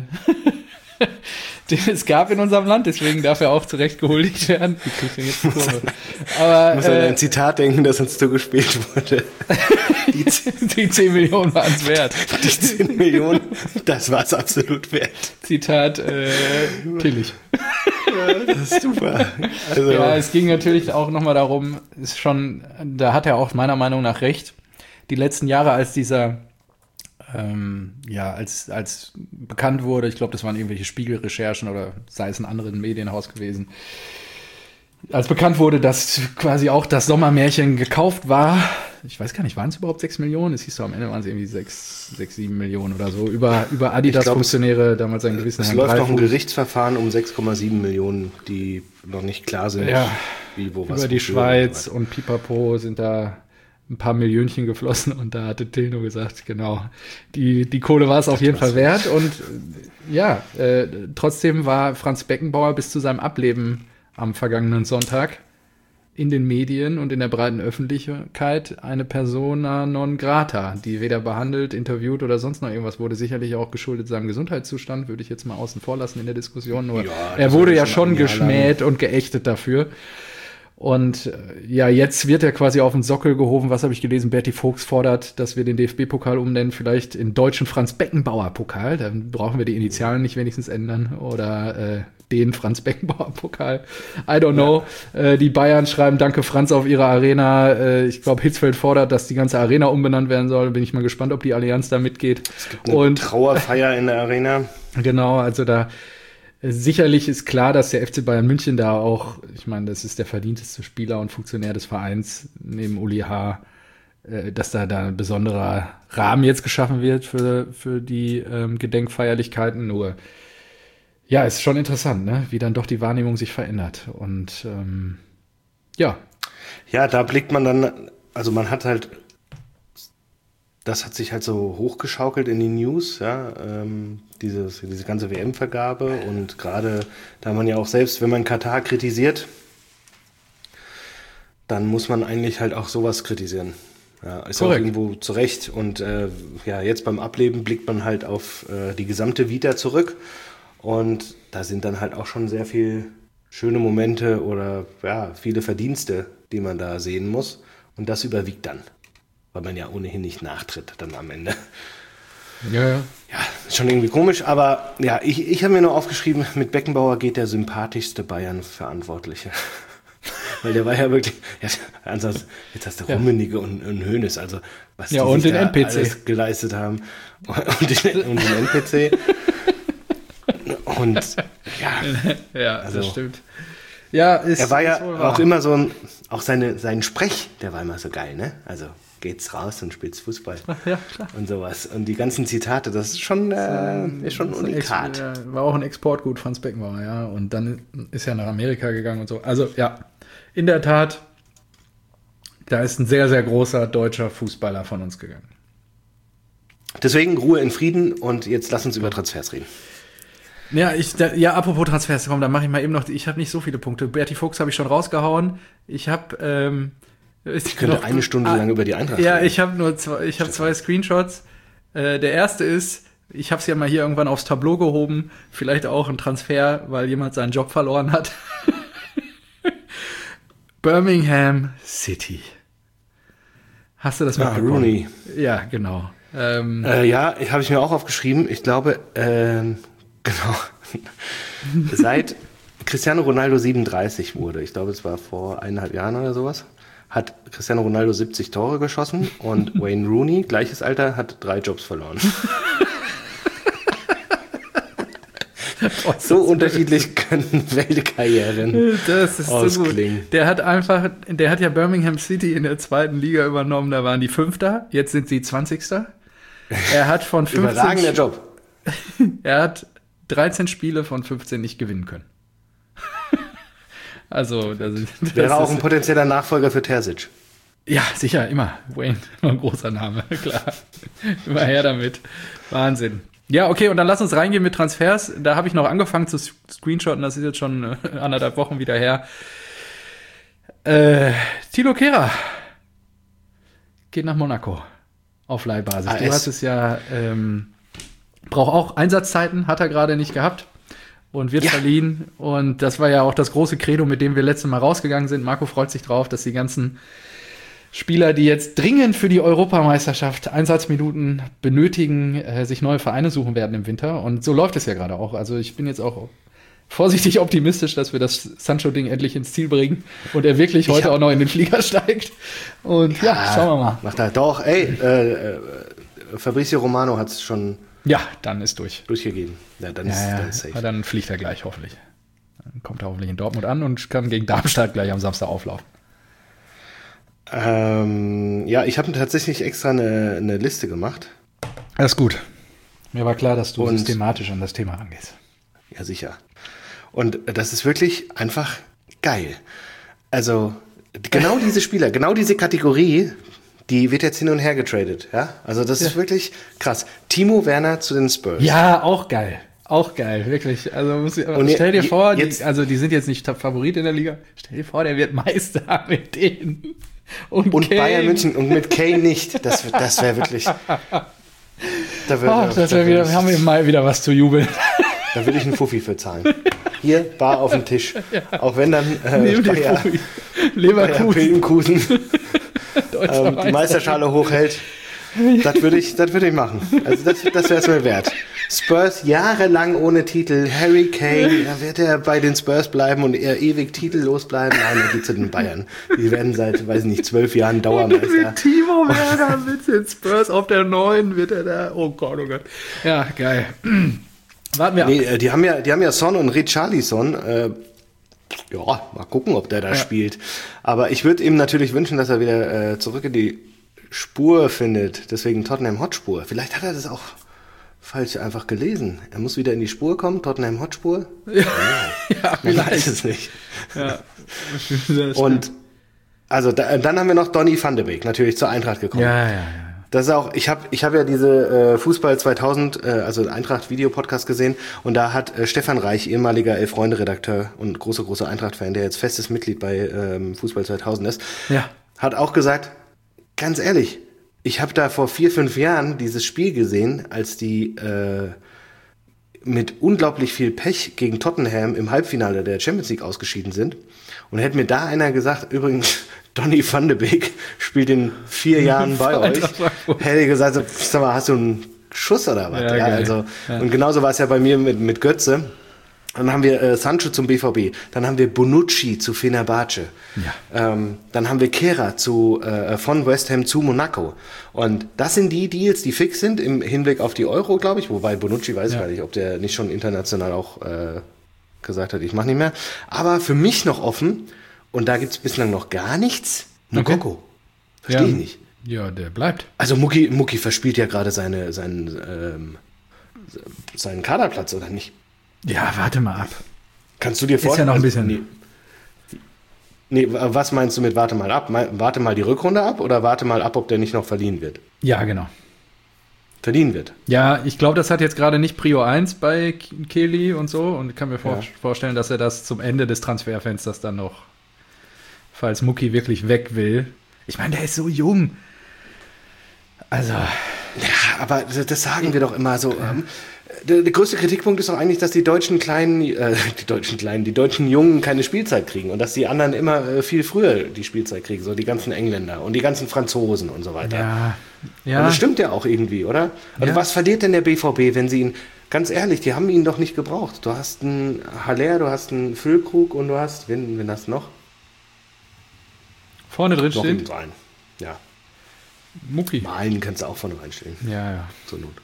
den es gab in unserem Land, deswegen darf er auch zurecht gehuldigt werden. Wie krieg ich denn jetzt die Kurve? Aber, ich muss an ein Zitat denken, das uns zugespielt wurde. Die, die zehn Millionen waren es wert. Die zehn Millionen, das war es absolut wert. Zitat, äh, Tillich. Ja, das ist super. Also. Ja, es ging natürlich auch nochmal darum, ist schon, da hat er auch meiner Meinung nach recht. Die letzten Jahre, als dieser, ähm, ja, als, als bekannt wurde, ich glaube, das waren irgendwelche Spiegelrecherchen oder sei es in anderen Medienhaus gewesen, als bekannt wurde, dass quasi auch das Sommermärchen gekauft war, ich weiß gar nicht, waren es überhaupt sechs Millionen? Es hieß so, am Ende waren es irgendwie sechs, sechs, sieben Millionen oder so, über, über Adidas-Funktionäre, damals ein gewissen Es Herrn läuft Dreifuß. noch ein Gerichtsverfahren um sechs Komma sieben Millionen, die noch nicht klar sind. Ja, wie, wo, was über die Schweiz und, und Pipapo sind da ein paar Millionchen geflossen und da hatte Till nur gesagt, genau, die, die Kohle war es auf jeden Fall wert und ja, äh, trotzdem war Franz Beckenbauer bis zu seinem Ableben am vergangenen Sonntag in den Medien und in der breiten Öffentlichkeit eine Persona non grata, die weder behandelt, interviewt oder sonst noch irgendwas wurde. Sicherlich auch geschuldet seinem Gesundheitszustand, würde ich jetzt mal außen vor lassen in der Diskussion. Nur ja, er wurde ja schon geschmäht und geächtet dafür. Und äh, ja, jetzt wird er quasi auf den Sockel gehoben. Was habe ich gelesen? Berti Vogts fordert, dass wir den D F B-Pokal umnennen, vielleicht in deutschen Franz-Beckenbauer-Pokal. Dann brauchen wir die Initialen nicht wenigstens ändern. Oder äh, den Franz-Beckenbauer-Pokal. I don't know. Ja. Äh, die Bayern schreiben Danke Franz auf ihre Arena. Äh, ich glaube, Hitzfeld fordert, dass die ganze Arena umbenannt werden soll. Bin ich mal gespannt, ob die Allianz da mitgeht. Es gibt eine und Trauerfeier in der Arena. Genau, also da sicherlich ist klar, dass der F C Bayern München da auch, ich meine, das ist der verdienteste Spieler und Funktionär des Vereins neben Uli H., äh, dass da, da ein besonderer Rahmen jetzt geschaffen wird für, für die ähm, Gedenkfeierlichkeiten. Nur, ja, ist schon interessant, ne? Wie dann doch die Wahrnehmung sich verändert. Und ähm, ja. Ja, da blickt man dann also man hat halt, das hat sich halt so hochgeschaukelt in die News, ja, ähm, dieses, diese ganze W M-Vergabe und gerade da man ja auch selbst, wenn man Katar kritisiert, dann muss man eigentlich halt auch sowas kritisieren. Ja, ist auch irgendwo zurecht und äh, ja, jetzt beim Ableben blickt man halt auf äh, die gesamte Vita zurück und da sind dann halt auch schon sehr viel schöne Momente oder ja, viele Verdienste, die man da sehen muss und das überwiegt dann, weil man ja ohnehin nicht nachtritt dann am Ende. Ja, ja. Ja, ist schon irgendwie komisch, aber ja, ich, ich habe mir nur aufgeschrieben, mit Beckenbauer geht der sympathischste Bayern-Verantwortliche. Weil der war ja wirklich, ja, ansonsten, jetzt hast du ja. Rummenigge und, und Hoeneß, also was ja, die und sich den da N P C alles geleistet haben. Und den, und den N P C. Und ja, ja, also, das stimmt. Ja, ist, er war ja auch wahr. immer so ein, auch seine, sein Sprech, der war immer so geil, ne? Also geht's raus und spielt's Fußball. Ach, ja, klar. Und sowas. Und die ganzen Zitate, das ist schon, äh, ist schon ein Unikat. Ex- war auch ein Exportgut, Franz Beckenbauer, ja. Und dann ist er nach Amerika gegangen und so. Also ja, in der Tat, da ist ein sehr, sehr großer deutscher Fußballer von uns gegangen. Deswegen Ruhe in Frieden und jetzt lass uns über Transfers reden. Ja, ich, da, ja, apropos Transfers, komm, dann mache ich mal eben noch, ich habe nicht so viele Punkte. Berti Fuchs habe ich schon rausgehauen. Ich habe, ähm, ich könnte noch, eine Stunde ah, lang über die Eintracht Ja, reden. ich habe nur zwei, ich habe zwei Screenshots. Äh, der erste ist, ich habe es ja mal hier irgendwann aufs Tableau gehoben, vielleicht auch ein Transfer, weil jemand seinen Job verloren hat. Birmingham City. Hast du das ah, mitbekommen? Rooney. Ja, genau. Ähm, äh, ja, habe ich mir auch aufgeschrieben. Ich glaube, ähm, genau. Seit Cristiano Ronaldo siebenunddreißig wurde, ich glaube, es war vor eineinhalb Jahren oder sowas, hat Cristiano Ronaldo siebzig Tore geschossen und Wayne Rooney, gleiches Alter, hat drei Jobs verloren. Oh, so unterschiedlich können Weltkarrieren das ist ausklingen. So der hat einfach, der hat ja Birmingham City in der zweiten Liga übernommen, da waren die Fünfter, jetzt sind sie Zwanzigster. Er hat von fünfzehn Überragender Job. Er hat dreizehn Spiele von fünfzehn nicht gewinnen können. Also, das, das wäre auch ist, ein potenzieller Nachfolger für Terzic. Ja, sicher, immer. Wayne, ein großer Name, klar. Immer her damit. Wahnsinn. Ja, okay, und dann lass uns reingehen mit Transfers. Da habe ich noch angefangen zu screenshotten, das ist jetzt schon äh, anderthalb Wochen wieder her. Äh, Thilo Kehrer geht nach Monaco auf Leihbasis. A S. Du hast es ja, ähm, braucht auch Einsatzzeiten, hat er gerade nicht gehabt und wird ja. verliehen. Und das war ja auch das große Credo, mit dem wir letztes Mal rausgegangen sind. Marco freut sich drauf, dass die ganzen Spieler, die jetzt dringend für die Europameisterschaft Einsatzminuten benötigen, äh, sich neue Vereine suchen werden im Winter. Und so läuft es ja gerade auch. Also ich bin jetzt auch vorsichtig optimistisch, dass wir das Sancho-Ding endlich ins Ziel bringen und er wirklich heute auch noch in den Flieger steigt. Und ja, ja schauen wir mal. Macht er doch. Ey, äh, äh, Fabrizio Romano hat es schon ja, dann ist durch. durchgegeben. Ja, dann ja, ist ja. dann safe. Ja, dann fliegt er gleich hoffentlich. Dann kommt er hoffentlich in Dortmund an und kann gegen Darmstadt gleich am Samstag auflaufen. Ähm, ja, ich habe tatsächlich extra eine, eine Liste gemacht. Das ist gut. Mir war klar, dass du und, systematisch an das Thema rangehst. Ja, sicher. Und das ist wirklich einfach geil. Also genau diese Spieler, genau diese Kategorie, die wird jetzt hin und her getradet. Ja? Also das ja. ist wirklich krass. Timo Werner zu den Spurs. Ja, auch geil. Auch geil, wirklich. Also muss ich, und stell dir je, vor, die, also die sind jetzt nicht Favorit in der Liga. Stell dir vor, der wird Meister mit denen. Und, und Bayern München und mit Kane nicht. Das, das wäre wirklich. Da wär, oh, das wär wieder, haben wir im Mai wieder was zu jubeln. Da würde ich einen Fuffi für zahlen. Hier, bar auf dem Tisch. Ja. Auch wenn dann äh, Bayer, Leverkusen ähm, die Meisterschale hochhält. Das würde ich, das würde ich machen. Also das, das wäre es mir wert. Spurs jahrelang ohne Titel. Harry Kane, da wird er bei den Spurs bleiben und er ewig titellos bleiben. Nein, er geht zu den Bayern. Die werden seit, weiß nicht, zwölf Jahren Dauermeister. Timo Werner mit den Spurs auf der neun wird er da. Oh Gott, oh Gott. Ja, geil. Warten wir ab. Nee, die haben ja, die haben ja Son und Richarlison. Äh, ja, mal gucken, ob der da ja. spielt. Aber ich würde ihm natürlich wünschen, dass er wieder äh, zurück in die Spur findet. Deswegen Tottenham Hotspur. Vielleicht hat er das auch falsch einfach gelesen. Er muss wieder in die Spur kommen, Tottenham Hotspur. Ja, ja man weiß es nicht. Ja. Und Also da, dann haben wir noch Donny van de Beek, natürlich zur Eintracht gekommen. Ja, ja, ja. Das ist auch, ich habe ich hab ja diese äh, Fußball zweitausend, äh, also Eintracht-Video-Podcast gesehen und da hat äh, Stefan Reich, ehemaliger Elf-Freunde-Redakteur und großer, großer Eintracht-Fan, der jetzt festes Mitglied bei ähm, Fußball zweitausend ist, Ja. hat auch gesagt, ganz ehrlich, ich habe da vor vier, fünf Jahren dieses Spiel gesehen, als die äh, mit unglaublich viel Pech gegen Tottenham im Halbfinale der Champions League ausgeschieden sind. Und hätte mir da einer gesagt, übrigens, Donny van de Beek spielt in vier Jahren bei euch, hätte ich gesagt, so, sag mal, hast du einen Schuss oder was? Ja, Ja, also, ja. Und genauso war es ja bei mir mit, mit Götze. Dann haben wir äh, Sancho zum B V B, dann haben wir Bonucci zu Fenerbahce, Ja. ähm, dann haben wir Kehrer zu, äh, von West Ham zu Monaco. Und das sind die Deals, die fix sind im Hinblick auf die Euro, glaube ich. Wobei Bonucci weiß ich Ja. gar nicht, ob der nicht schon international auch äh, gesagt hat, ich mache nicht mehr. Aber für mich noch offen, und da gibt's bislang noch gar nichts, Mukoko. Verstehe Ja. ich nicht. Ja, der bleibt. Also Muki, Muki verspielt ja gerade seine, seinen, ähm, seinen Kaderplatz, oder nicht? Ja, warte mal ab. Kannst du dir Ist ja vorstellen? noch ein bisschen- Nee, nee, was meinst du mit warte mal ab? Me- Warte mal die Rückrunde ab oder warte mal ab, ob der nicht noch verliehen wird? Ja, genau. Verliehen wird. Ja, ich glaube, das hat jetzt gerade nicht Prio eins bei K- Kelly und so und kann mir vor Ja. vorstellen, dass er das zum Ende des Transferfensters dann noch, falls Mucki wirklich weg will. Ich meine, der ist so jung. Also, Ja, aber das das sagen wir doch immer so. Ähm, der, der größte Kritikpunkt ist doch eigentlich, dass die deutschen Kleinen, äh, die deutschen Kleinen, die deutschen Jungen keine Spielzeit kriegen und dass die anderen immer äh, viel früher die Spielzeit kriegen, so die ganzen Engländer und die ganzen Franzosen und so weiter. ja. Und Ja, das stimmt ja auch irgendwie, oder? Also Ja. was verliert denn der B V B, wenn sie ihn, ganz ehrlich, die haben ihn doch nicht gebraucht. Du hast einen Haller, du hast einen Füllkrug und du hast, wen, wen hast du noch? vorne drin Noch steht einen. Ja, Mucki. Malen kannst du auch vorne reinstellen, Ja, ja. zur Not.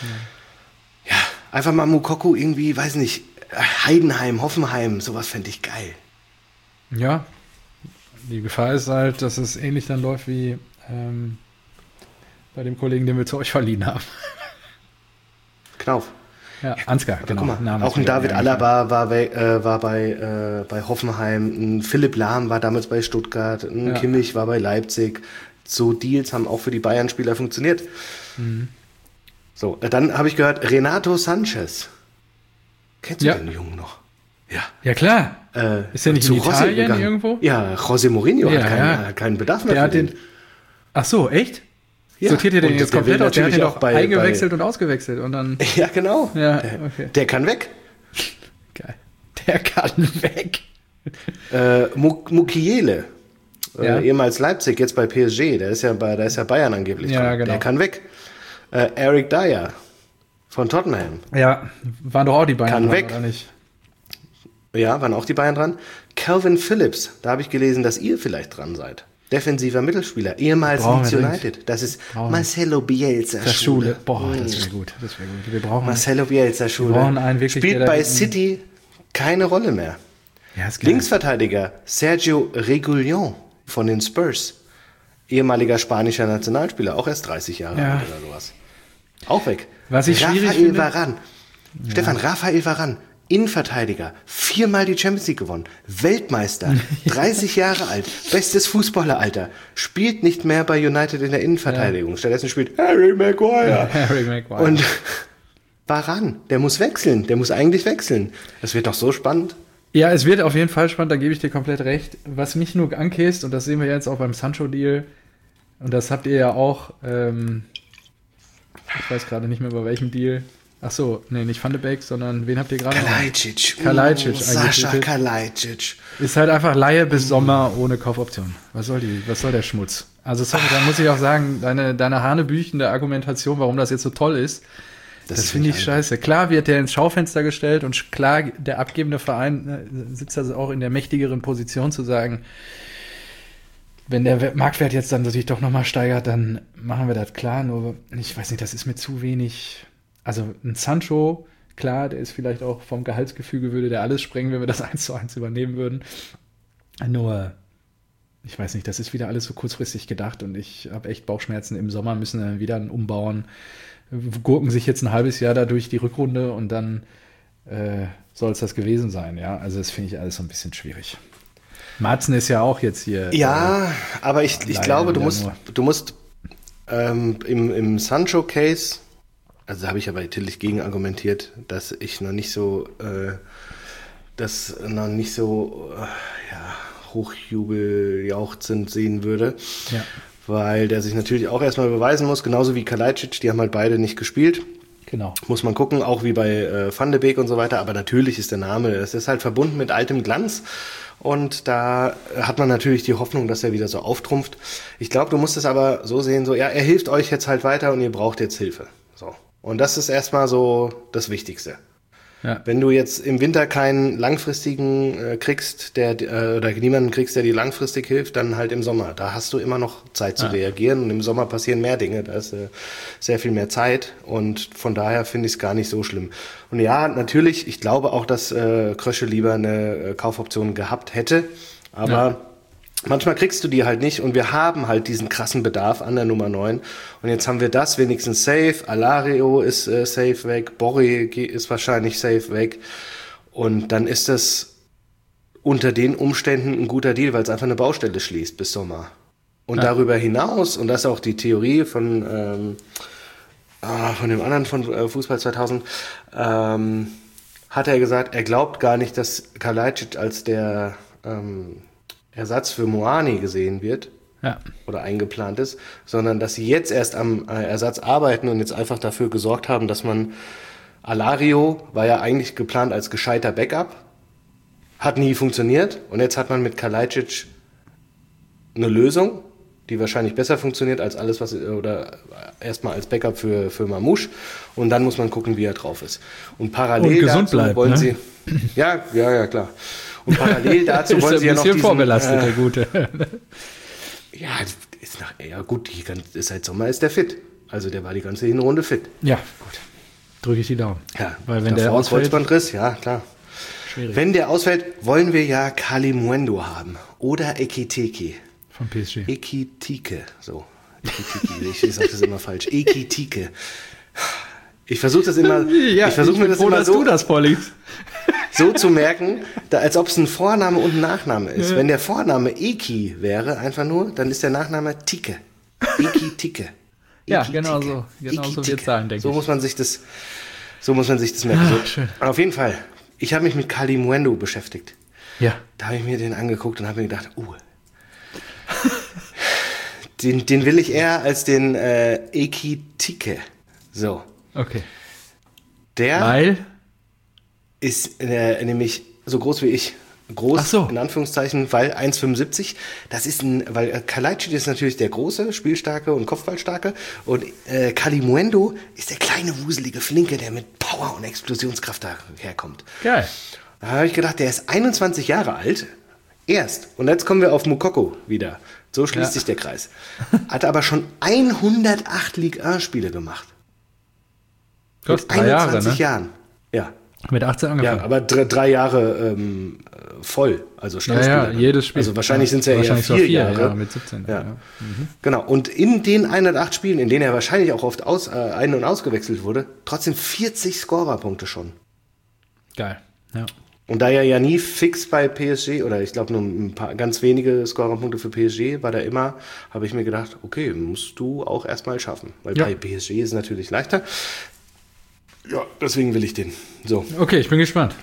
Ja, einfach mal Mukoko irgendwie, weiß nicht, Heidenheim, Hoffenheim, sowas fände ich geil. Ja. Die Gefahr ist halt, dass es ähnlich dann läuft wie ähm, bei dem Kollegen, den wir zu euch verliehen haben. Knauf. Ja, Ansgar, Aber genau. guck mal, Name auch ist ein mir David gar nicht Alaba war bei, äh, war bei, äh, bei Hoffenheim, ein Philipp Lahm war damals bei Stuttgart, ein Ja. Kimmich war bei Leipzig. So Deals haben auch für die Bayern-Spieler funktioniert. Mhm. So, äh, dann habe ich gehört, Renato Sanchez. Kennst du Ja. den Jungen noch? Ja. Ja, klar. Äh, Ist der nicht zu in Rossi Italien gegangen. irgendwo? Ja, José Mourinho Ja, hat keinen, ja. äh, keinen Bedarf mehr Der für hat den. Ach so, echt? Ja. Sortiert ihr den Und jetzt der komplett will aus? Der hat natürlich den auch doch bei- eingewechselt und ausgewechselt und dann. Ja, genau. Ja, der, okay. der kann weg. Geil. Der kann weg. Äh, Muk- Mukiele, äh, Ja. ehemals Leipzig, jetzt bei P S G, der ist ja bei, da ist ja Bayern angeblich Ja, dran. genau. Der kann weg. Äh, Eric Dyer von Tottenham. Ja, waren doch auch die beiden Kann dran, weg. oder nicht? Ja, waren auch die Bayern dran. Calvin Phillips, da habe ich gelesen, dass ihr vielleicht dran seid. Defensiver Mittelspieler, ehemals Brauchen Leeds wir United. Das ist Brauchen wir. Marcelo Bielsa Das Schule. Schule. Boah, Mm. das wäre gut. Das wäre gut. Wir brauchen. Marcelo Bielsa Schule. brauchen einen wirklich, Spielt der da bei hinten- City keine Rolle mehr. Ja, ist geil. Linksverteidiger Sergio Reguilón von den Spurs. Ehemaliger spanischer Nationalspieler, auch erst dreißig Jahre Ja. alt oder sowas. Auch weg. Was ich schwierig Rafael finde- Varane. Stefan, Rafael Varane, Innenverteidiger, viermal die Champions League gewonnen, Weltmeister, dreißig Jahre alt, bestes Fußballeralter, spielt nicht mehr bei United in der Innenverteidigung. Stattdessen spielt Harry Maguire. Harry Maguire. Und Varane, der muss wechseln, der muss eigentlich wechseln. Das wird doch so spannend. Ja, es wird auf jeden Fall spannend, da gebe ich dir komplett recht. Was mich nur ankäst, und das sehen wir jetzt auch beim Sancho-Deal, und das habt ihr ja auch, ähm, ich weiß gerade nicht mehr bei welchem Deal. Ach so, nee, nicht Van de Beek, sondern wen habt ihr gerade? Kalajdzic. Kalajdzic Mm, Sascha eingetütet. Kalajdzic. Ist halt einfach Laie bis Sommer ohne Kaufoption. Was soll die, was soll der Schmutz? Also sorry, da muss ich auch sagen, deine, deine hanebüchende Argumentation, warum das jetzt so toll ist, das, ist finde ich nicht scheiße. Klar wird der ins Schaufenster gestellt und klar, der abgebende Verein äh, sitzt also auch in der mächtigeren Position zu sagen, wenn der Marktwert jetzt dann sich doch nochmal steigert, dann machen wir das klar. Nur, ich weiß nicht, das ist mir zu wenig. Also ein Sancho, klar, der ist vielleicht auch vom Gehaltsgefüge, würde der alles sprengen, wenn wir das eins zu eins übernehmen würden. Nur, ich weiß nicht, das ist wieder alles so kurzfristig gedacht und ich habe echt Bauchschmerzen. Im Sommer müssen wir wieder einen umbauen. Gurken sich jetzt ein halbes Jahr da durch die Rückrunde und dann äh, soll es das gewesen sein. Ja, also das finde ich alles so ein bisschen schwierig. Madsen ist ja auch jetzt hier. Ja, äh, aber ich, ich glaube, du musst, nur. du musst ähm, im, im Sancho-Case, also da habe ich aber natürlich gegen argumentiert, dass ich noch nicht so, äh, das noch nicht so, äh, ja, hochjubeljauchzend sehen würde. Ja. Weil der sich natürlich auch erstmal beweisen muss, genauso wie Kalajdzic, die haben halt beide nicht gespielt. Genau. Muss man gucken, auch wie bei äh, Van de Beek und so weiter, aber natürlich ist der Name, es ist halt verbunden mit altem Glanz und da hat man natürlich die Hoffnung, dass er wieder so auftrumpft. Ich glaube, du musst es aber so sehen, so, ja, er hilft euch jetzt halt weiter und ihr braucht jetzt Hilfe. So. Und das ist erstmal so das Wichtigste. Ja. Wenn du jetzt im Winter keinen langfristigen äh, kriegst, der äh, oder niemanden kriegst, der dir langfristig hilft, dann halt im Sommer. Da hast du immer noch Zeit zu ja. reagieren und im Sommer passieren mehr Dinge. Da ist äh, sehr viel mehr Zeit und von daher finde ich es gar nicht so schlimm. Und ja, natürlich, ich glaube auch, dass äh, Krösche lieber eine äh, Kaufoption gehabt hätte, aber ja. manchmal kriegst du die halt nicht und wir haben halt diesen krassen Bedarf an der Nummer neun. Und jetzt haben wir das wenigstens safe. Alario ist äh, safe weg. Borri ist wahrscheinlich safe weg. Und dann ist das unter den Umständen ein guter Deal, weil es einfach eine Baustelle schließt bis Sommer. Und ja. darüber hinaus, und das ist auch die Theorie von, ähm, ah, von dem anderen von äh, Fußball zweitausend, ähm, hat er gesagt, er glaubt gar nicht, dass Kalajdzic als der ähm, Ersatz für Moani gesehen wird ja. oder eingeplant ist, sondern dass sie jetzt erst am äh, Ersatz arbeiten und jetzt einfach dafür gesorgt haben, dass man Alario war ja eigentlich geplant als gescheiter Backup, hat nie funktioniert und jetzt hat man mit Kalajdzic eine Lösung, die wahrscheinlich besser funktioniert als alles, was oder erstmal als Backup für, für Mamouche und dann muss man gucken, wie er drauf ist. Und parallel und gesund dazu bleibt, wollen ne? sie ja, ja, ja, klar. Und parallel dazu wollen sie ja noch diesen... vorbelastet, äh, der Gute. ja, ist nach, ja gut, die ganze, seit Sommer ist der fit. Also der war die ganze Hinrunde fit. Ja, gut. Drücke ich die Daumen. Ja, weil wenn der ausfällt... Kreuzbandriss, ja, klar. Schwierig. Wenn der ausfällt, wollen wir ja Kalimuendo haben. Oder Ekitike. Von P S G. Ekitike, so. Ekitike, ich sage das immer falsch. Ekitike. Ich versuche das immer... Ja, ich versuche mir das froh, immer dass so... du das vorliegst. So zu merken, da, als ob es ein Vorname und ein Nachname ist. Ja. Wenn der Vorname Eki wäre, einfach nur, dann ist der Nachname Tike. Eki Tike. Ja, genau so. Genau so wird es sein, denke ich. So muss man sich das, so muss man sich das merken. Ah, so. schön. Auf jeden Fall. Ich habe mich mit Kalimuendo beschäftigt. Ja. Da habe ich mir den angeguckt und habe mir gedacht, uh, den, den will ich eher als den äh, Eki Tike. So. Okay. Der Weil? ist äh, nämlich so groß wie ich. Groß, Ach so. in Anführungszeichen, weil eins Komma fünfundfünfzig, das ist ein, weil äh, Kalajdzic ist natürlich der große, spielstarke und Kopfballstarke und äh, Kalimuendo ist der kleine, wuselige Flinke, der mit Power und Explosionskraft daherkommt. Geil. Da habe ich gedacht, der ist einundzwanzig Jahre alt, erst. Und jetzt kommen wir auf Moukoko wieder. So schließt Ja. sich der Kreis. Hat aber schon hundertacht Ligue eins Spiele gemacht. Kostet Mit drei Jahre, einundzwanzig ne? Jahren. Ja. Mit achtzehn angefangen. Ja, aber drei, drei Jahre ähm, voll, also Stammspieler. Ja, ja, jedes Spiel. Also wahrscheinlich ja, sind es ja eher wahrscheinlich vier, so vier Jahre. Ja, mit siebzehn. Ja. Ja. Mhm. Genau, und in den hundertacht Spielen, in denen er wahrscheinlich auch oft aus, äh, ein- und ausgewechselt wurde, trotzdem vierzig Scorerpunkte schon. Geil, ja. Und da er ja nie fix bei P S G, oder ich glaube nur ein paar ganz wenige Scorerpunkte für P S G, war da immer, habe ich mir gedacht, okay, musst du auch erstmal schaffen. Weil Ja. bei P S G ist es natürlich leichter. Ja, deswegen will ich den. So. Okay, ich bin gespannt.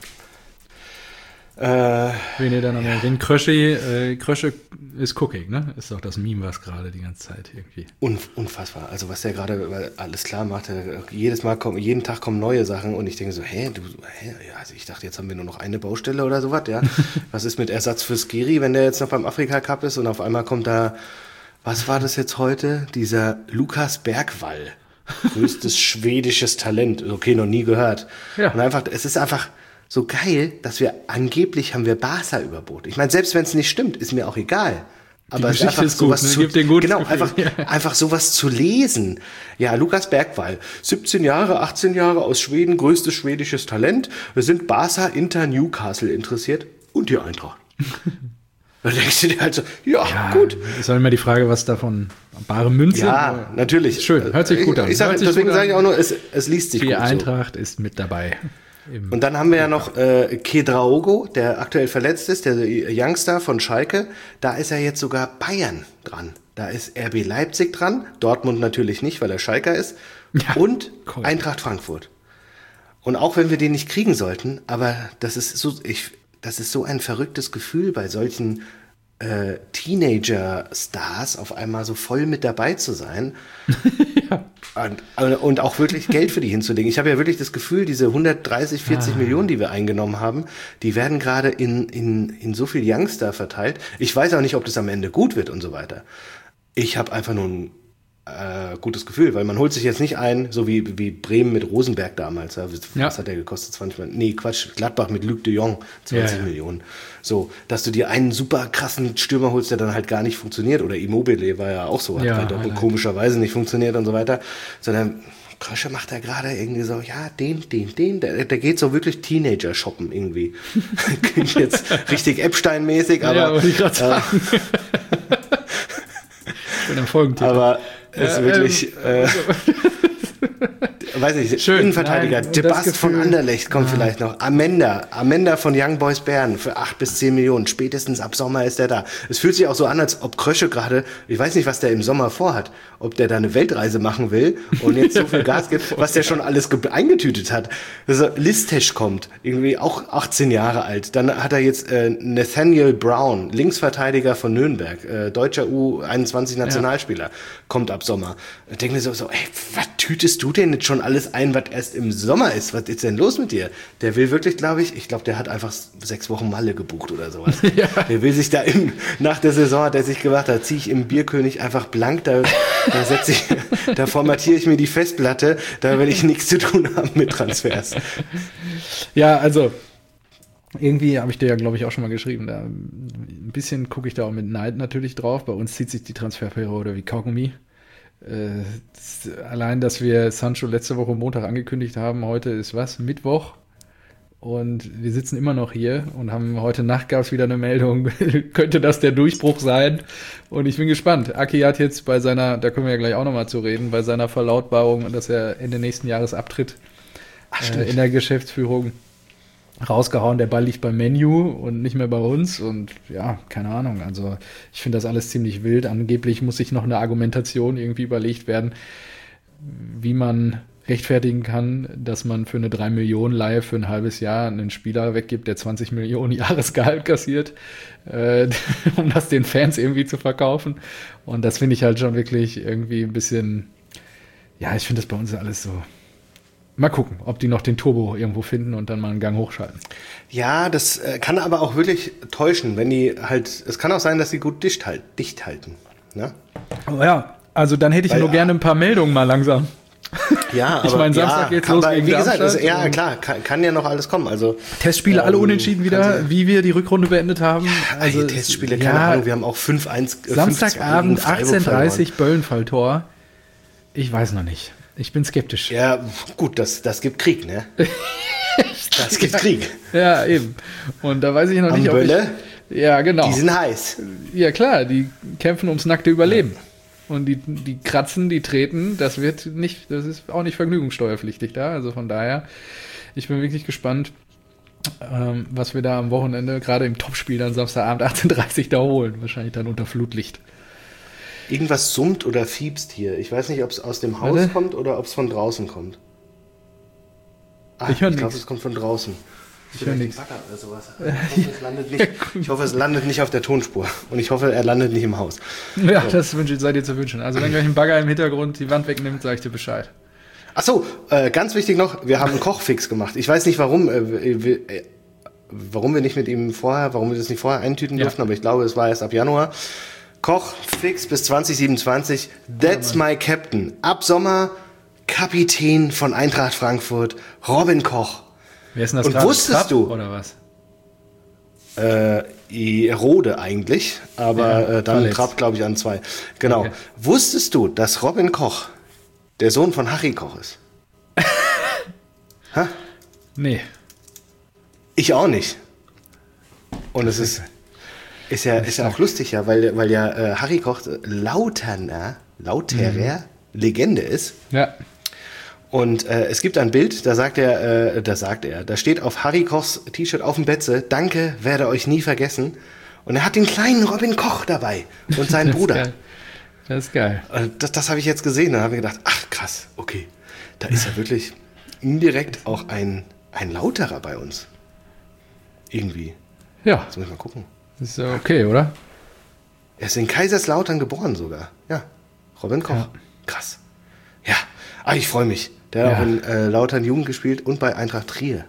Äh, Wen ihr dann am Ende. Den Kröschi, äh, Krösche ist Cooking, ne? Ist doch das Meme, was gerade die ganze Zeit irgendwie. Unf- unfassbar. Also was der gerade alles klar macht, der, jedes Mal kommen, jeden Tag kommen neue Sachen und ich denke so, hä, du, hä? Ja, also ich dachte, jetzt haben wir nur noch eine Baustelle oder sowas, ja. Was ist mit Ersatz für Skiri, wenn der jetzt noch beim Afrika Cup ist und auf einmal kommt da, was war das jetzt heute? Dieser Lukas Bergwall. Größtes schwedisches Talent. Okay, noch nie gehört. Ja. Und einfach, es ist einfach so geil, dass wir angeblich haben wir Barca überboten. Ich meine, selbst wenn es nicht stimmt, ist mir auch egal. Aber es Geschichte ist gut, sowas ne? zu, Gibt dir ein gutes genau, Gefühl. einfach, Ja. einfach sowas zu lesen. Ja, Lukas Bergwall, siebzehn Jahre, achtzehn Jahre aus Schweden, größtes schwedisches Talent. Wir sind Barca, Inter, Newcastle interessiert und die Eintracht. Da denkst du dir halt so, ja, Ja, gut. ist halt immer die Frage, was davon bare Münze. Ja, natürlich. Schön, hört sich gut an. Ich sag, Hört sich deswegen gut sage ich an. auch nur, es, es liest sich Die gut Eintracht ist mit dabei. Im Und dann haben wir ja noch äh, Kedraogo, der aktuell verletzt ist, der Youngster von Schalke. Da ist ja jetzt sogar Bayern dran. Da ist R B Leipzig dran, Dortmund natürlich nicht, weil er Schalker ist. Ja, und cool. Eintracht Frankfurt. Und auch wenn wir den nicht kriegen sollten, aber das ist so, ich, das ist so ein verrücktes Gefühl, bei solchen äh, Teenager-Stars auf einmal so voll mit dabei zu sein. Ja. Und, und auch wirklich Geld für die hinzulegen. Ich habe ja wirklich das Gefühl, diese hundertdreißig, vierzig ah. Millionen, die wir eingenommen haben, die werden gerade in, in, in so viel Youngster verteilt. Ich weiß auch nicht, ob das am Ende gut wird und so weiter. Ich habe einfach nur ein äh, gutes Gefühl, weil man holt sich jetzt nicht ein, so wie, wie Bremen mit Rosenberg damals. Ja, was ja. hat der gekostet? zwanzig Millionen? Nee, Quatsch, Gladbach mit Luc de Jong, zwanzig ja, ja. Millionen. So, dass du dir einen super krassen Stürmer holst, der dann halt gar nicht funktioniert. Oder Immobile war ja auch so, hat ja, halt auch komischerweise nicht funktioniert und so weiter. Sondern Krösche macht da gerade irgendwie so, ja, den, den, den, der, der geht so wirklich Teenager shoppen irgendwie. Klingt jetzt richtig Epstein-mäßig, aber... Ja, wollte ich gerade sagen. Äh, ich bin im Folgentipp. Aber es ist wirklich... Ähm, äh, weiß ich, schön, Innenverteidiger, De Bast von Anderlecht kommt ah. vielleicht noch. Amenda, Amenda von Young Boys Bern für acht bis zehn Millionen. Spätestens ab Sommer ist der da. Es fühlt sich auch so an, als ob Krösche gerade, ich weiß nicht, was der im Sommer vorhat, ob der da eine Weltreise machen will und jetzt so viel Gas gibt, was der schon alles ge- eingetütet hat. Also Listesch kommt, irgendwie auch achtzehn Jahre alt. Dann hat er jetzt äh, Nathaniel Brown, Linksverteidiger von Nürnberg, äh, deutscher U einundzwanzig Nationalspieler, ja. kommt ab Sommer. Ich denke mir so, so, ey, was tütest du denn jetzt schon alles ein, was erst im Sommer ist? Was ist denn los mit dir? Der will wirklich, glaube ich, ich glaube, der hat einfach sechs Wochen Malle gebucht oder sowas. Ja. Der will sich da im, nach der Saison, hat er sich gemacht, da ziehe ich im Bierkönig einfach blank, da, da setze ich, da formatiere ich mir die Festplatte, da will ich nichts zu tun haben mit Transfers. Ja, also irgendwie habe ich dir ja, glaube ich, auch schon mal geschrieben, da ein bisschen gucke ich da auch mit Neid natürlich drauf. Bei uns zieht sich die Transferperiode wie Kaugummi. Äh, das, allein, dass wir Sancho letzte Woche Montag angekündigt haben, heute ist was? Mittwoch. Und wir sitzen immer noch hier und haben heute Nacht gab es wieder eine Meldung, könnte das der Durchbruch sein? Und ich bin gespannt. Aki hat jetzt bei seiner, da können wir ja gleich auch nochmal zu reden, bei seiner Verlautbarung, dass er Ende nächsten Jahres abtritt, Ach, äh, in der Geschäftsführung rausgehauen, der Ball liegt beim Menu und nicht mehr bei uns und ja, keine Ahnung, also ich finde das alles ziemlich wild. Angeblich muss sich noch eine Argumentation irgendwie überlegt werden, wie man rechtfertigen kann, dass man für eine drei Millionen Leihe für ein halbes Jahr einen Spieler weggibt, der zwanzig Millionen Jahresgehalt kassiert, äh, um das den Fans irgendwie zu verkaufen. Und das finde ich halt schon wirklich irgendwie ein bisschen, ja, ich finde das bei uns alles so. Mal gucken, ob die noch den Turbo irgendwo finden und dann mal einen Gang hochschalten. Ja, das äh, kann aber auch wirklich täuschen, wenn die halt, es kann auch sein, dass sie gut dicht, halt, dicht halten. Ne? Oh ja, also dann hätte ich Weil, nur gerne ein paar Meldungen mal langsam. Ja, aber ich meine, Samstag ja, geht's los aber gegen wie gesagt, das, ja klar, kann, kann ja noch alles kommen. Also Testspiele ähm, alle unentschieden wieder, wie wir die Rückrunde beendet haben. Ja, also die Testspiele, keine ja, Ahnung, wir haben auch fünf eins äh, Samstagabend achtzehn Uhr dreißig Böllenfalltor. Ich weiß noch nicht. Ich bin skeptisch. Ja, gut, das, das gibt Krieg, ne? Das gibt Krieg. Ja, eben. Und da weiß ich noch Am nicht, ob Bölle, ich... Ja, genau. Die sind heiß. Ja, klar, die kämpfen ums nackte Überleben. Ja. Und die, die kratzen, die treten, das wird nicht, das ist auch nicht vergnügungssteuerpflichtig da. Also von daher, ich bin wirklich gespannt, ähm, was wir da am Wochenende, gerade im Topspiel dann Samstagabend achtzehn Uhr dreißig da holen. Wahrscheinlich dann unter Flutlicht. Irgendwas summt oder fiebst hier. Ich weiß nicht, ob es aus dem Haus Warte. kommt oder ob es von draußen kommt. Ah, ich ich glaube, es kommt von draußen. Ich höre nichts. Oder sowas. Ich, hoffe, es landet nicht, ich hoffe, es landet nicht auf der Tonspur. Und ich hoffe, er landet nicht im Haus. Ja, so. Das wünsche, sei dir zu wünschen. Also wenn gleich ein Bagger im Hintergrund die Wand wegnimmt, sage ich dir Bescheid. Ach so, äh, ganz wichtig noch, wir haben einen Kochfix gemacht. Ich weiß nicht, warum, äh, wir, äh, warum wir nicht mit ihm vorher, warum wir das nicht vorher eintüten ja. durften, aber ich glaube, es war erst ab Januar. Koch fix bis zwanzig siebenundzwanzig. That's ja, my Captain. Ab Sommer Kapitän von Eintracht Frankfurt, Robin Koch. Wer ist denn das? Und wusstest Trapp, du? Oder was? Äh, Rode eigentlich, aber ja, äh, dann Trapp, glaube ich, an zwei. Genau. Okay. Wusstest du, dass Robin Koch der Sohn von Harry Koch ist? Ha? Nee. Ich auch nicht. Und es ist... Ist ja, ist ja auch lustig, ja, weil, weil ja äh, Harry Koch Lauterner, Lauterer, mhm. Legende ist. Ja. Und äh, es gibt ein Bild, da sagt er, äh, da sagt er, da steht auf Harry Kochs T-Shirt auf dem Betze, danke, werde euch nie vergessen. Und er hat den kleinen Robin Koch dabei und seinen Das ist Bruder. geil. Das ist geil. Und Das, das habe ich jetzt gesehen. Da habe ich gedacht, ach krass, okay. Da ist ja wirklich indirekt auch ein, ein Lauterer bei uns. Irgendwie. Ja, Jetzt muss ich mal gucken. das ist ja okay, oder? Er ist in Kaiserslautern geboren sogar. Ja, Robin Koch. Ja. Krass. Ja, ah, ich freue mich. Der hat Ja. auch in äh, Lautern Jugend gespielt und bei Eintracht Trier.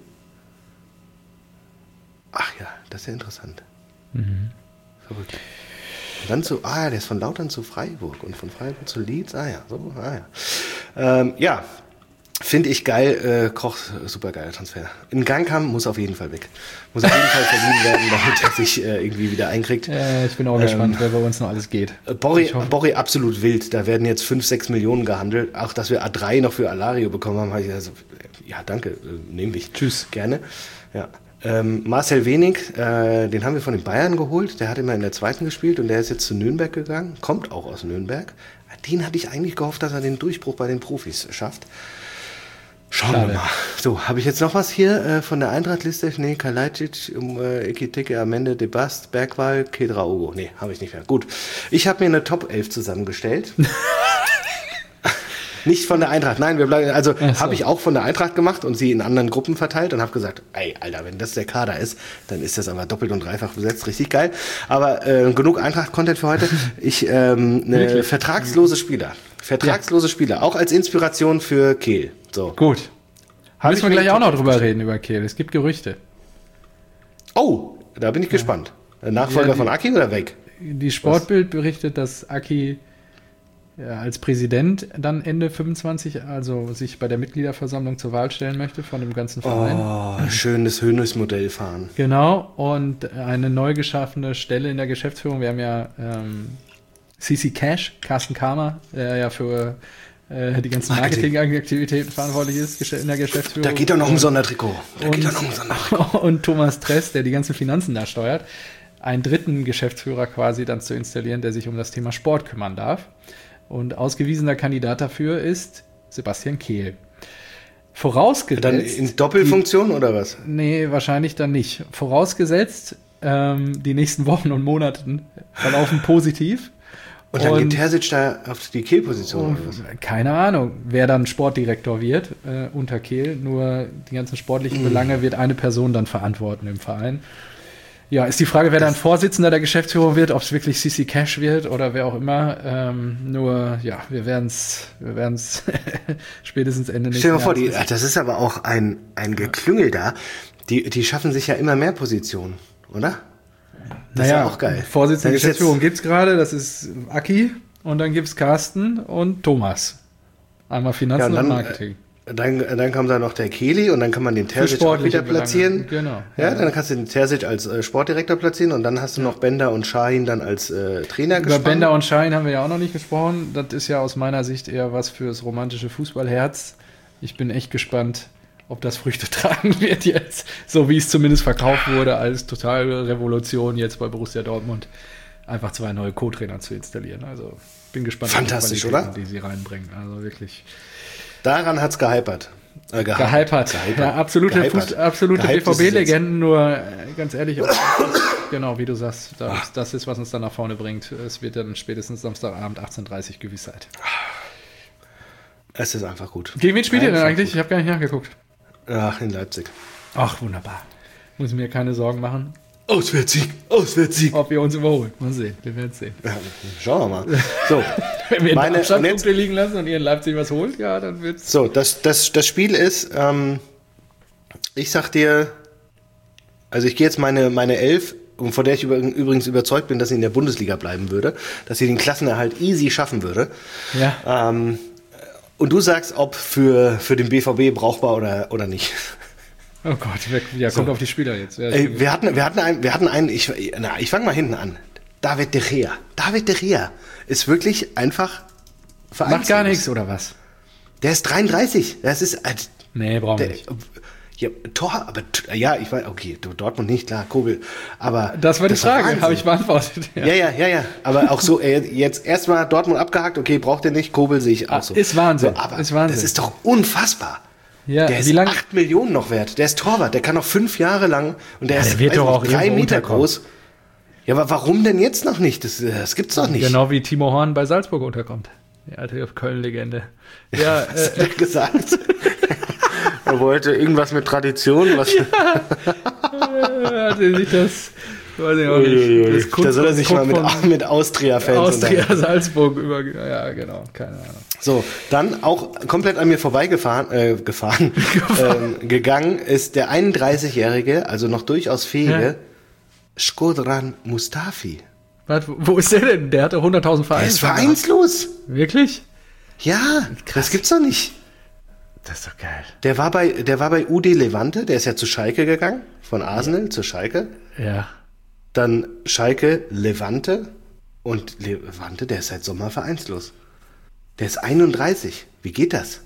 Ach ja, das ist ja interessant. Mhm. Verrückt. Und dann zu, ah ja, der ist von Lautern zu Freiburg und von Freiburg zu Leeds. Ah ja, so, ah ja. Ähm, ja, finde ich geil. Äh, Koch, super geiler Transfer. In Gangkamp muss auf jeden Fall weg. Muss auf jeden Fall verliehen werden, damit er sich äh, irgendwie wieder einkriegt. Äh, ich bin auch gespannt, wer bei uns noch alles geht. Äh, Borri, Ich hoffe- Borri absolut wild. Da werden jetzt fünf, sechs Millionen gehandelt. Auch, dass wir A drei noch für Alario bekommen haben, habe ich gesagt, ja, danke, äh, nehme ich. Tschüss. Gerne. Ja. Ähm, Marcel Wenig, äh, den haben wir von den Bayern geholt. Der hat immer in der zweiten gespielt und der ist jetzt zu Nürnberg gegangen. Kommt auch aus Nürnberg. Den hatte ich eigentlich gehofft, dass er den Durchbruch bei den Profis schafft. Schauen Schade. wir mal. So, habe ich jetzt noch was hier äh, von der Eintracht-Liste? Nee, Kalajdzic, um, äh, Ekitike, Amende, De Bast, Bergwall, Kedraogo. Nee, habe ich nicht mehr. Gut. Ich habe mir eine Top elf zusammengestellt. Nicht von der Eintracht, nein, wir bleiben, also Ach so. habe ich auch von der Eintracht gemacht und sie in anderen Gruppen verteilt und habe gesagt, ey, Alter, wenn das der Kader ist, dann ist das aber doppelt und dreifach besetzt, richtig geil. Aber äh, genug Eintracht-Content für heute. Ich, ähm, eine Wirklich? vertragslose Spieler. Vertragslose Spieler, auch als Inspiration für Kehl. So. Gut. Hab Müssen ich wir mir gleich auch noch Top drüber reden, über Kehl. Es gibt Gerüchte. Oh, da bin ich gespannt. Nachfolger Ja, die- von Aki oder weg? Die Sportbild berichtet, dass Aki ja, als Präsident dann Ende fünfundzwanzig, also sich bei der Mitgliederversammlung zur Wahl stellen möchte von dem ganzen Verein. Oh, schönes Hönes-Modell fahren. Genau, und eine neu geschaffene Stelle in der Geschäftsführung. Wir haben ja ähm, C C Cash, Carsten Kamer, der ja für äh, die ganzen Marketing. Marketingaktivitäten verantwortlich ist gesch- in der Geschäftsführung. Da geht doch noch ein Sondertrikot. Da und, geht doch noch ein Sondertrikot. und Thomas Tress, der die ganzen Finanzen da steuert, einen dritten Geschäftsführer quasi dann zu installieren, der sich um das Thema Sport kümmern darf. Und ausgewiesener Kandidat dafür ist Sebastian Kehl. Vorausgesetzt. Dann in Doppelfunktion oder was? Nee, wahrscheinlich dann nicht. Vorausgesetzt, ähm, die nächsten Wochen und Monaten verlaufen positiv. Und dann Und- geht Terzic da auf die Kehl-Position oder was? Keine Ahnung, wer dann Sportdirektor wird äh, unter Kehl. Nur die ganzen sportlichen Belange wird eine Person dann verantworten im Verein. Ja, ist die Frage, wer dann Vorsitzender der Geschäftsführung wird, ob es wirklich C C Cash wird oder wer auch immer. Ähm, nur, ja, wir werden es wir werden's spätestens Ende nächsten Stell dir mal vor, die, Jahres ach, das ist aber auch ein, ein Geklüngel da. Die, die schaffen sich ja immer mehr Positionen, oder? Das ist ja auch geil. Vorsitzende Dann der ist jetzt- Geschäftsführung gibt es gerade, das ist Aki und dann gibt es Carsten und Thomas. Einmal Finanzen Ja, und dann, und Marketing. Dann, dann kommt da noch der Kehli und dann kann man den Terzic auch sportliche wieder platzieren. Belange, genau. Ja, Ja. dann kannst du den Terzic als äh, Sportdirektor platzieren und dann hast du noch Bender und Shahin dann als äh, Trainer Über gespannt. Bender und Schein haben wir ja auch noch nicht gesprochen. Das ist ja aus meiner Sicht eher was fürs romantische Fußballherz. Ich bin echt gespannt, ob das Früchte tragen wird jetzt. So wie es zumindest verkauft wurde als totale Revolution jetzt bei Borussia Dortmund. Einfach zwei neue Co-Trainer zu installieren. Also bin gespannt, Fantastisch, auf die Qualitäten, oder? die sie reinbringen. Also wirklich Daran hat's gehypert. Äh, gehypert. gehypert. Ja, absolute, Gehypert. Fuß, absolute Gehypt ist es B V B-Legenden, nur äh, ganz ehrlich, auch, genau wie du sagst, das, das ist, was uns dann nach vorne bringt. Es wird dann spätestens Samstagabend achtzehn Uhr dreißig Gewissheit. Es ist einfach gut. Gegen wen spielt ihr denn Einfach eigentlich? Ich habe gar nicht nachgeguckt. gut. Ach, in Leipzig. Ach, wunderbar. Muss mir keine Sorgen machen, Auswärtssieg, Auswärtssieg. ob wir uns überholen. Mal sehen, wir werden sehen. Ja, schauen wir mal. So, Wenn wir Meine- Meine, und jetzt- Punkte liegen lassen und ihr in Leipzig was holt, ja, dann wird's. so das, das, das Spiel ist, ähm, ich sag dir, also ich gehe jetzt meine, meine Elf, von der ich über, übrigens überzeugt bin, dass sie in der Bundesliga bleiben würde, dass sie den Klassenerhalt easy schaffen würde. Ja. Ähm, und du sagst, ob für, für den B V B brauchbar oder, oder nicht. Oh Gott, wer, ja, kommt auf die Spieler jetzt. Ja, Ey, wir hatten, wir hatten einen, wir hatten einen, ich, na, ich fange mal hinten an. David de Gea. David de Gea ist wirklich einfach macht gar vereinslos. nichts, oder was? Der ist dreiunddreißig. Das ist, äh, Nee, brauchen wir der, nicht. Ja, Tor, aber ja, ich weiß, okay, Dortmund nicht, klar, Kobel, aber das war die Frage, habe ich beantwortet. Ja. ja, ja, ja, ja, aber auch so, jetzt erstmal Dortmund abgehakt, okay, braucht ihr nicht, Kobel sehe ich auch so. Ist Wahnsinn, so, aber ist Wahnsinn. Das ist doch unfassbar. Ja, der ist wie lang? acht Millionen noch wert, der ist Torwart, der kann noch fünf Jahre lang und der Ja, ist der wird doch auch drei Meter unterkommen. groß. Ja, aber warum denn jetzt noch nicht? Das, das gibt's doch nicht. Genau wie Timo Horn bei Salzburg unterkommt. Die alte Köln-Legende. Ja, was äh, hat er gesagt? Er wollte irgendwas mit Tradition. Was ja. Hat er sich das, weiß ich auch nicht. Das da soll er sich mal mit, mit Austria-Fans Austria Salzburg über, ja genau, keine Ahnung. So, dann auch komplett an mir vorbeigefahren, äh, gefahren, ähm, gegangen ist der einunddreißigjährige, also noch durchaus fähige, ja. Shkodran Mustafi. Was, wo ist der denn? Der hatte hunderttausend Vereine. Der ist vereinslos. Wirklich? Ja, krass. Das gibt's doch nicht. Das ist doch geil. Der war bei, der war bei U D Levante, der ist ja zu Schalke gegangen, von Arsenal zu Schalke. Ja. Dann Schalke, Levante und Levante, der ist seit Sommer vereinslos. Der ist einunddreißig. Wie geht das?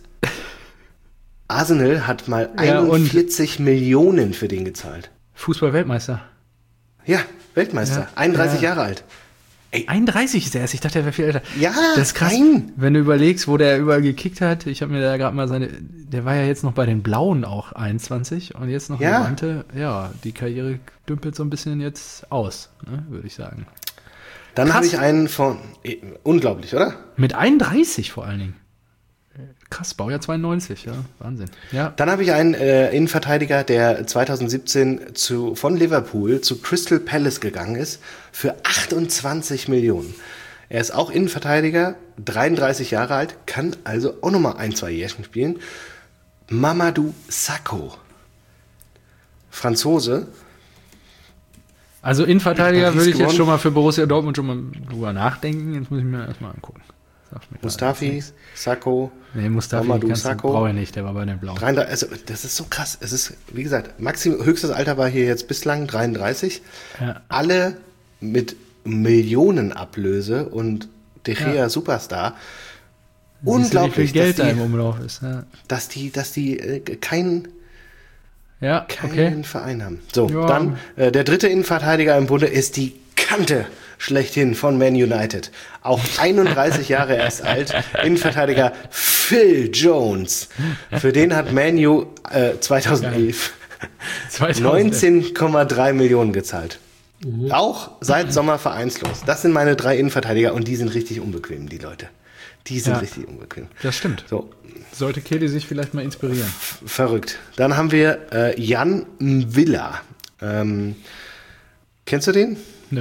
Arsenal hat mal ja, einundvierzig Millionen für den gezahlt. Fußball-Weltmeister. Ja, Weltmeister. Ja, einunddreißig ja. Jahre alt. Ey. einunddreißig ist er erst. Ich dachte, der wäre viel älter. Ja, das ist krass. Nein. Wenn du überlegst, wo der überall gekickt hat. Ich habe mir da gerade mal seine. Der war ja jetzt noch bei den Blauen auch einundzwanzig und jetzt noch ja. Levante. Ja, die Karriere dümpelt so ein bisschen jetzt aus, ne, würde ich sagen. Dann habe ich einen von. Eh, unglaublich, oder? Mit einunddreißig vor allen Dingen. Krass, Baujahr zweiundneunzig, ja, Wahnsinn. Ja. Dann habe ich einen äh, Innenverteidiger, der zweitausendsiebzehn zu, von Liverpool zu Crystal Palace gegangen ist, für achtundzwanzig Millionen. Er ist auch Innenverteidiger, dreiunddreißig Jahre alt, kann also auch nochmal ein, zwei Jährchen spielen. Mamadou Sakho. Franzose. Also Innenverteidiger würde ich jetzt schon mal für Borussia Dortmund schon mal drüber nachdenken. Jetzt muss ich mir erstmal angucken. Mustafi, Sakho. Nee, Mustafi brauche ich nicht, der war bei den Blauen. Also, das ist so krass. Es ist, wie gesagt, Maxim, höchstes Alter war hier jetzt bislang dreiunddreißig. Ja. Alle mit Millionenablöse und De Gea ja. Superstar. Unglaublich, wie viel Geld dass da die, im Umlauf ist. Ja. Dass die, dass die äh, keinen, ja, keinen okay. Verein haben. So, ja. dann äh, der dritte Innenverteidiger im Bunde ist die Kante schlechthin von Man United. Auch einunddreißig Jahre erst alt. Innenverteidiger Phil Jones. Für den hat Man U äh, zweitausendelf neunzehn Komma drei Millionen gezahlt. Mhm. Auch seit Sommer vereinslos. Das sind meine drei Innenverteidiger und die sind richtig unbequem, die Leute. Die sind ja. richtig unbequem. Das stimmt. So. Sollte Kelly sich vielleicht mal inspirieren. F- verrückt. Dann haben wir äh, Jan Mwilla. Ähm, kennst du den? Nö.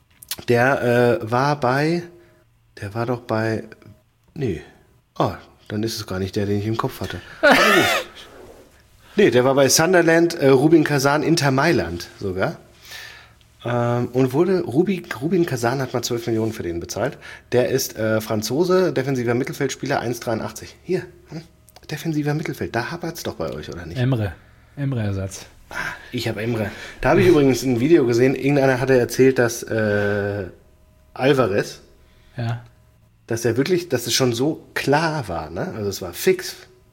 Der äh, war bei, der war doch bei, nee, oh, dann ist es gar nicht der, den ich im Kopf hatte. Aber gut. Nee, der war bei Sunderland, äh, Rubin Kazan, Inter Mailand sogar. Ähm, und wurde, Rubi, Rubin Kazan hat mal zwölf Millionen für den bezahlt. Der ist äh, Franzose, defensiver Mittelfeldspieler, eins Komma dreiundachtzig. Hier, hm? defensiver Mittelfeld, da hapert's doch bei euch, oder nicht? Emre, Emre-Ersatz. Ich habe Emre. Da habe ich übrigens ein Video gesehen. Irgendeiner hatte erzählt, dass äh, Alvarez, ja. dass er wirklich, dass es schon so klar war, ne? Also es war fix.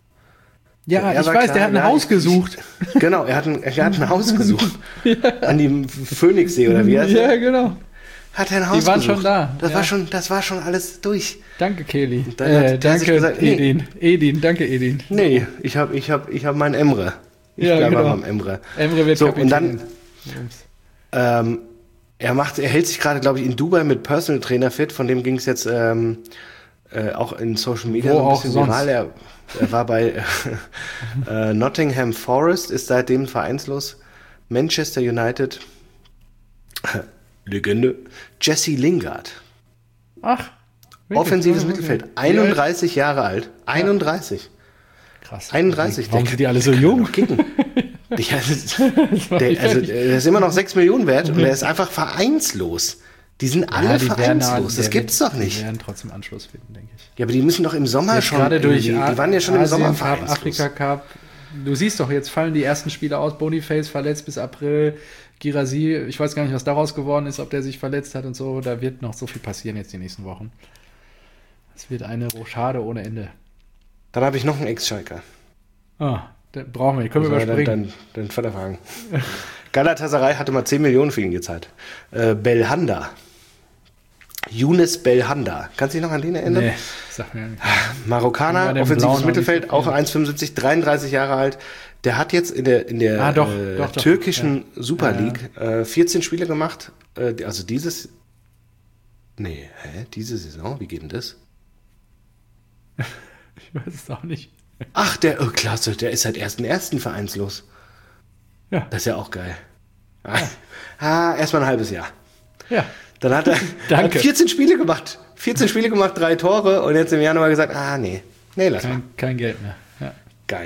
Ja, so, ich weiß, klar, der hat ein ja, Haus ich, gesucht. Ich, genau, er hat ein, er hat ein Haus gesucht. Ja. An dem Phoenixsee oder wie heißt Ja, er? genau. Hat er ein Haus Die waren gesucht. schon da. Das ja. war schon, das war schon alles durch. Danke, Kelly. Äh, danke, gesagt, nee. Edin. Edin, danke, Edin. Nee, ich habe ich hab, ich hab meinen Emre. Ich ja, bleibe genau. beim Emre. Emre wird so, Kapitän. Und dann, ähm, er macht, er hält sich gerade, glaube ich, in Dubai mit Personal Trainer fit. Von dem ging es jetzt ähm, äh, auch in Social Media Wo so ein auch bisschen sonst. viral. Er, er war bei äh, Nottingham Forest, ist seitdem vereinslos. Manchester United, Legende, Jesse Lingard. Ach. Offensives okay. Mittelfeld, einunddreißig Jahre alt. einunddreißig. Krass. einunddreißig. Warum sind die alle so jung? Kicken. Ja, der, also, der ist immer noch sechs Millionen wert und der ist einfach vereinslos. Die sind alle ja, die vereinslos. Werden, das gibt's doch nicht. Die werden trotzdem Anschluss finden, denke ich. Ja, aber die müssen doch im Sommer jetzt schon. Gerade durch die waren ja schon Asien, im Sommer vereinslos. Afrika Cup. Du siehst doch, jetzt fallen die ersten Spieler aus. Boniface verletzt bis April. Girassi, ich weiß gar nicht, was daraus geworden ist, ob der sich verletzt hat und so. Da wird noch so viel passieren jetzt die nächsten Wochen. Es wird eine Rochade ohne Ende. Dann habe ich noch einen Ex-Schalker. Ah. Da brauchen wir, können wir Also überspringen. Dann, dann, dann Vaterfragen. Galatasaray hatte mal zehn Millionen für ihn gezahlt. Äh, Belhanda. Younes Belhanda. Kannst du dich noch an den erinnern? Nee, sag mir ja nicht. Marokkaner, offensives Mittelfeld, auch eins Komma fünfundsiebzig, dreiunddreißig Jahre alt. Der hat jetzt in der, in der Ah, doch, äh, doch, doch. türkischen Ja. Super Ja, League äh, vierzehn Spiele gemacht. Äh, also dieses... Nee, hä? Diese Saison? Wie geht denn das? Ich weiß es auch nicht. Ach, der, oh, klasse, der ist seit ersten ersten vereinslos. Ja. Das ist ja auch geil. Ah, ah erstmal ein halbes Jahr. Ja. Dann hat er Danke. hat vierzehn Spiele gemacht. vierzehn Spiele gemacht, drei Tore und jetzt im Januar gesagt, ah, nee, nee, lass mal. Kein, kein Geld mehr. Ja. Geil.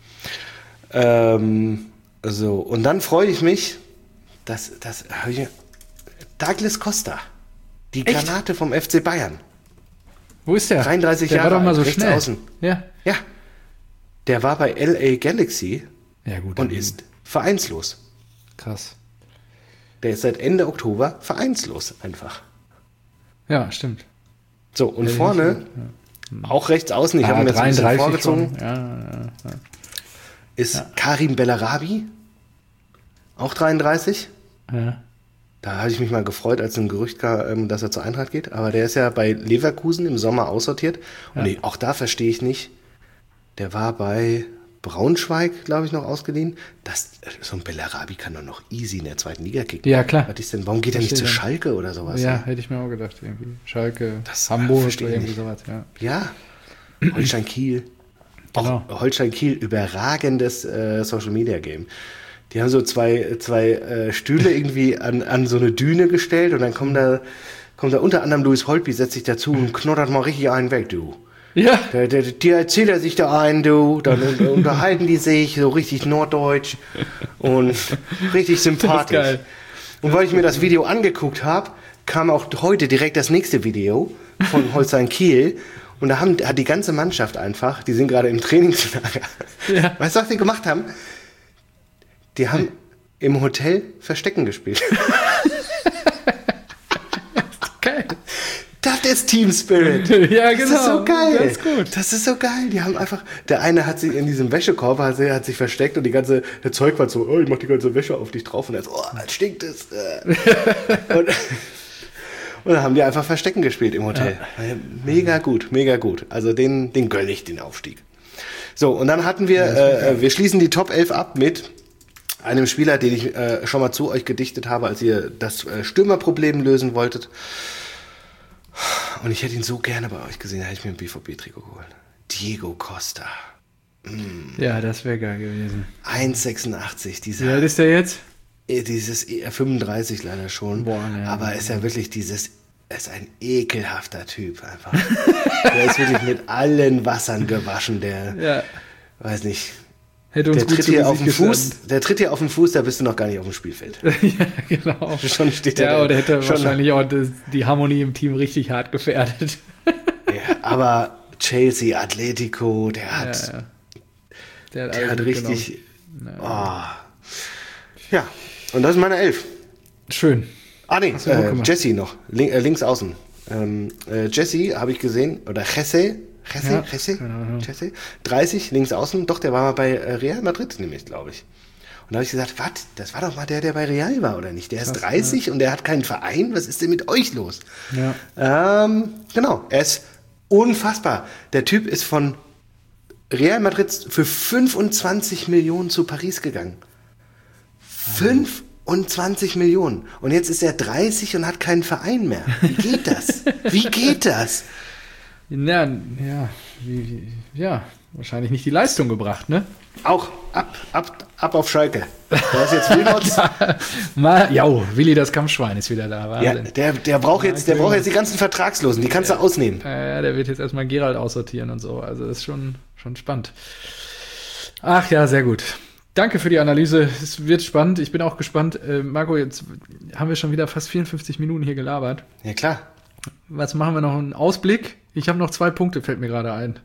Ähm, so, und dann freue ich mich, dass, dass hab ich, Douglas Costa, die Echt? Granate vom F C Bayern. Wo ist der? dreiunddreißig der Jahre war doch mal alt, so rechts schnell. außen. Ja. Ja, der war bei L A Galaxy Ja, gut. und dann- ist vereinslos. Krass. Der ist seit Ende Oktober vereinslos einfach. Ja, stimmt. So, und Hätte ich vorne, nicht gehört, auch rechts außen, ich habe ihn jetzt ein bisschen vorgezogen, schon. Ja, ja, ja. ist Karim Bellarabi, auch dreiunddreißig. ja. Da hatte ich mich mal gefreut, als ein Gerücht kam, dass er zur Eintracht geht. Aber der ist ja bei Leverkusen im Sommer aussortiert. Und ich, auch da verstehe ich nicht. Der war bei Braunschweig, glaube ich, noch ausgeliehen. Das, so ein Bellarabi kann doch noch easy in der zweiten Liga kicken. Ja, klar. Was ist denn, warum geht er nicht zu Verstehe. Schalke oder sowas? Ja, hätte ich mir auch gedacht, irgendwie. Schalke, Das Hamburg verstehe oder ich irgendwie nicht. sowas, ja. Ja, Holstein Kiel. Genau. Auch Holstein Kiel, überragendes äh, Social Media Game. Die haben so zwei, zwei äh, Stühle irgendwie an, an so eine Düne gestellt und dann kommt da, kommt da unter anderem Luis Holtby, setzt sich dazu und knottert mal richtig einen weg, du. Ja, Der, der, die erzählt er sich da ein, du. Dann un- unterhalten die sich so richtig norddeutsch und richtig sympathisch. geil. Und weil ich mir das Video angeguckt habe, kam auch heute direkt das nächste Video von Holstein Kiel. Und da haben, hat die ganze Mannschaft einfach, die sind gerade im Trainingslager. Ja. Weißt du, was die gemacht haben? Die haben im Hotel Verstecken gespielt. geil. Das ist Team Spirit. Ja, Das ist genau. so geil. Ganz gut. Das ist so geil. Die haben einfach, der eine hat sich in diesem Wäschekorb, hat, sich- hat sich versteckt und die ganze, der Zeug war so, oh, ich mach die ganze Wäsche auf dich drauf und er so, oh, das stinkt es. äh. und, und dann haben die einfach Verstecken gespielt im Hotel. Mega gut, mega gut. Also den, den gönn ich, den Aufstieg. So, und dann hatten wir, äh, wir schließen die Top elf ab mit einem Spieler, den ich äh, schon mal zu euch gedichtet habe, als ihr das äh, Stürmerproblem lösen wolltet. Und ich hätte ihn so gerne bei euch gesehen, da hätte ich mir ein B V B-Trikot geholt. Diego Costa. Ja, das wäre geil gewesen. eins Komma sechsundachtzig, Wie alt dieser, ist der jetzt? äh, dieses äh, fünfunddreißig leider schon. Boah, ne, aber ne, ist ja wirklich dieses, ist ein ekelhafter Typ einfach. Der ist wirklich mit allen Wassern gewaschen, der, Ja. weiß nicht, Hätte uns der gut tritt zu hier auf Gesicht den Fuß, gestanden. der tritt hier auf den Fuß, da bist du noch gar nicht auf dem Spielfeld. Ja, genau. Schon steht er Ja, da. oder hätte Schon- wahrscheinlich auch das, die Harmonie im Team richtig hart gefährdet. Ja, aber Chelsea, Atletico, der hat, Ja, ja. Der hat, der alles hat mitgenommen. richtig, oh. Ja, und das ist meine Elf. Schön. Ah nee, Hast du gut äh, gemacht. Jesse noch, link, äh, links außen. Ähm, äh, Jesse habe ich gesehen, oder Jesse, Jesse, Ja, Jesse, keine Ahnung. Jesse, dreißig, links außen, doch, der war mal bei äh, Real Madrid nämlich, glaube ich. Und da habe ich gesagt, was, das war doch mal der, der bei Real war, oder nicht? Der ist Krass, dreißig und der hat keinen Verein, was ist denn mit euch los? Ja. Ähm, genau, er ist unfassbar. Der Typ ist von Real Madrid für fünfundzwanzig Millionen zu Paris gegangen. fünfundzwanzig Millionen. Und jetzt ist er dreißig und hat keinen Verein mehr. Wie geht das? Wie geht das? Ja, ja, wie, wie, ja, wahrscheinlich nicht die Leistung gebracht, ne? Auch ab, ab, ab auf Schalke. Da ist jetzt Wilmots. Mal, ja, Willi, das Kampfschwein ist wieder da. Ja, Wahnsinn. der, der braucht jetzt, der braucht jetzt die ganzen Vertragslosen. Die kannst du ausnehmen. Ja, der wird jetzt erstmal Gerald aussortieren und so. Also das ist schon, schon spannend. Ach ja, sehr gut. Danke für die Analyse. Es wird spannend. Ich bin auch gespannt. Äh, Marco, jetzt haben wir schon wieder fast vierundfünfzig Minuten hier gelabert. Ja, klar. Was machen wir noch? Einen Ausblick? Ich habe noch zwei Punkte, fällt mir gerade ein.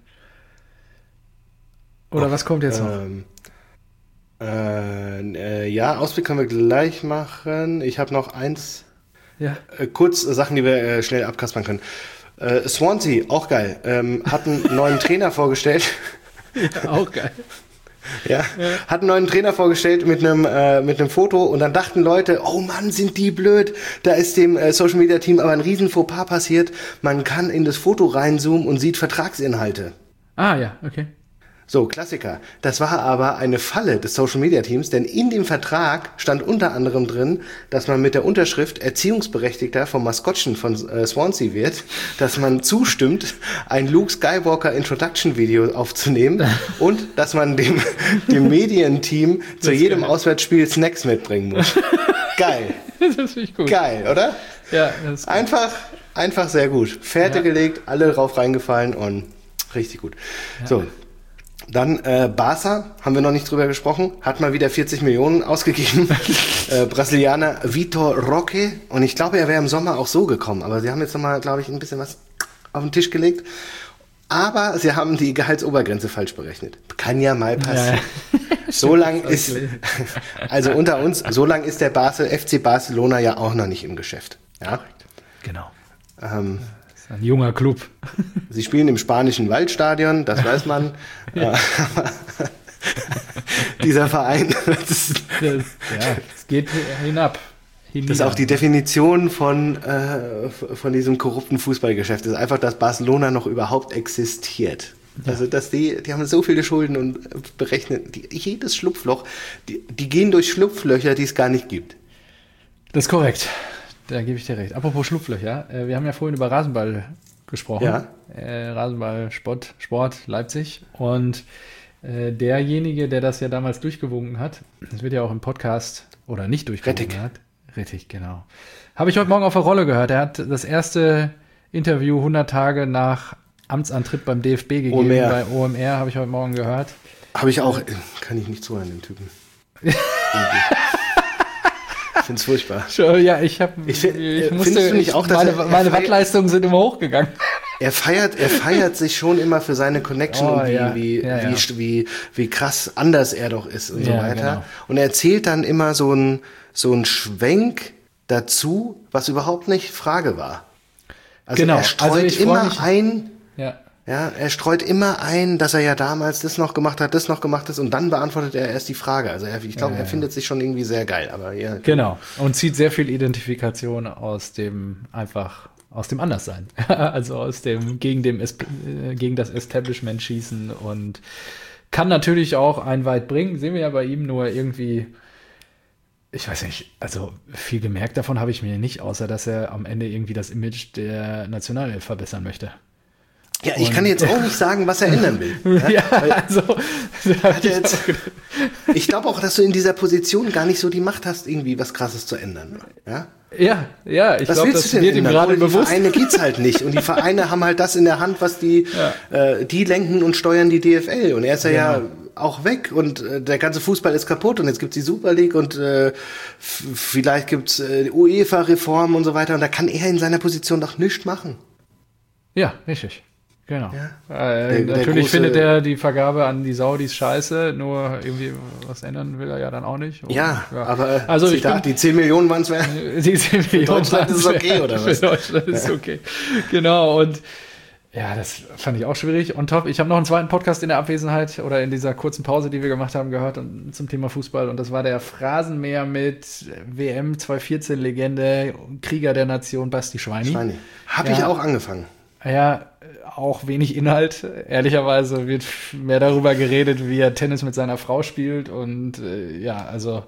Oder Oh, was kommt jetzt noch? Ähm, äh, äh, ja, Ausblick können wir gleich machen. Ich habe noch eins. Ja. Äh, kurz äh, Sachen, die wir äh, schnell abkaspern können. Äh, Swansea, auch geil. Ähm, hat einen neuen Trainer vorgestellt. Ja, auch geil. Ja, hat einen neuen Trainer vorgestellt mit einem äh, mit einem Foto und dann dachten Leute, oh Mann, sind die blöd. Da ist dem äh, Social Media Team aber ein riesen Fauxpas passiert. Man kann in das Foto reinzoomen und sieht Vertragsinhalte. Ah ja, okay. So, Klassiker. Das war aber eine Falle des Social Media Teams, denn in dem Vertrag stand unter anderem drin, dass man mit der Unterschrift Erziehungsberechtigter vom Maskottchen von äh, Swansea wird, dass man zustimmt, ein Luke Skywalker Introduction Video aufzunehmen und dass man dem, dem Medienteam zu jedem geil. Auswärtsspiel Snacks mitbringen muss. Geil. Das finde ich gut. Geil, oder? Ja, das ist gut. Einfach, einfach sehr gut. Fährte ja. gelegt, alle drauf reingefallen und richtig gut. Ja. So. Dann äh, Barca, haben wir noch nicht drüber gesprochen, hat mal wieder vierzig Millionen ausgegeben. äh, Brasilianer Vitor Roque. Und ich glaube, er wäre im Sommer auch so gekommen. Aber sie haben jetzt nochmal, glaube ich, ein bisschen was auf den Tisch gelegt. Aber sie haben die Gehaltsobergrenze falsch berechnet. Kann ja mal passieren. Ja. So lang ist, also unter uns, so lang ist der Basel, F C Barcelona ja auch noch nicht im Geschäft. Ja? Genau. Ähm, Ein junger Club. Sie spielen im spanischen Waldstadion, das weiß man. Ja. Dieser Verein, das, ja, es geht hinab. Hinab. Das ist auch die Definition von, äh, von diesem korrupten Fußballgeschäft. Das ist einfach, dass Barcelona noch überhaupt existiert. Ja. Also, dass die, die haben so viele Schulden und berechnen, die, jedes Schlupfloch, die, die gehen durch Schlupflöcher, die es gar nicht gibt. Das ist korrekt. Da gebe ich dir recht. Apropos Schlupflöcher, äh, wir haben ja vorhin über Rasenball gesprochen. Ja. Äh, Rasenball, Sport, Sport, Leipzig. Und äh, derjenige, der das ja damals durchgewunken hat, das wird ja auch im Podcast oder nicht durchgewunken Rettig. hat. Rettig, genau. Habe ich heute Morgen auf der Rolle gehört. Er hat das erste Interview hundert Tage nach Amtsantritt beim D F B gegeben. O M R. Bei O M R habe ich heute Morgen gehört. Habe ich auch, kann ich nicht zuhören, den Typen. Ich finde es furchtbar. Ja, ich habe, ich, ich musste, du nicht auch, dass meine, er, er meine feiert, Wattleistungen sind immer hochgegangen. Er feiert, er feiert sich schon immer für seine Connection Oh, und wie, ja. wie, Ja, ja. wie, wie, wie krass anders er doch ist und so Ja, weiter. genau. Und er erzählt dann immer so ein, so ein Schwenk dazu, was überhaupt nicht Frage war. Also Genau. er streut Also ich freu immer mich- ein, Ja. ja, er streut immer ein, dass er ja damals das noch gemacht hat, das noch gemacht ist und dann beantwortet er erst die Frage. Also er, ich glaube, Ja, er ja. findet sich schon irgendwie sehr geil, aber ja. Genau. Und zieht sehr viel Identifikation aus dem einfach aus dem Anderssein. Also aus dem gegen dem Es- äh, gegen das Establishment schießen und kann natürlich auch einen weit bringen. Sehen wir ja bei ihm nur irgendwie. Ich weiß nicht, also viel gemerkt davon habe ich mir nicht, außer dass er am Ende irgendwie das Image der Nationalelf verbessern möchte. Ja, ich Und- kann jetzt auch nicht sagen, was er ändern will. Ja, Weil- also Hat er jetzt, ich glaube auch, dass du in dieser Position gar nicht so die Macht hast, irgendwie was Krasses zu ändern. Ja, ja, ja, ich was glaube, willst das du denn wird ihm ändern? gerade Ohne die bewusst. Vereine geht's halt nicht. Und die Vereine haben halt das in der Hand, was die, äh, die lenken und steuern die D F L. Und er ist ja, ja Genau. auch weg und äh, der ganze Fußball ist kaputt und jetzt gibt's die Super League und äh, f- vielleicht gibt's äh, UEFA-Reformen und so weiter. Und da kann er in seiner Position doch nichts machen. Ja, richtig. Genau. Ja. Äh, Der- der natürlich große- findet er die Vergabe an die Saudis scheiße, nur irgendwie was ändern will er ja dann auch nicht. Und, Ja, aber äh, also ich Zitat, bin, die zehn Millionen waren's wert. die zehn Millionen Deutschland ist es okay, oder was? Für Deutschland ist es okay. Genau, und ja, das fand ich auch schwierig. Und top, ich habe noch einen zweiten Podcast in der Abwesenheit oder in dieser kurzen Pause, die wir gemacht haben, gehört und, zum Thema Fußball. Und das war der Phrasenmäher mit W M zwanzig vierzehn Legende, Krieger der Nation, Basti Schweini. Schweini. Hab Ja. ich auch angefangen. Ja, auch wenig Inhalt. Ehrlicherweise wird mehr darüber geredet, wie er Tennis mit seiner Frau spielt. Und äh, ja, also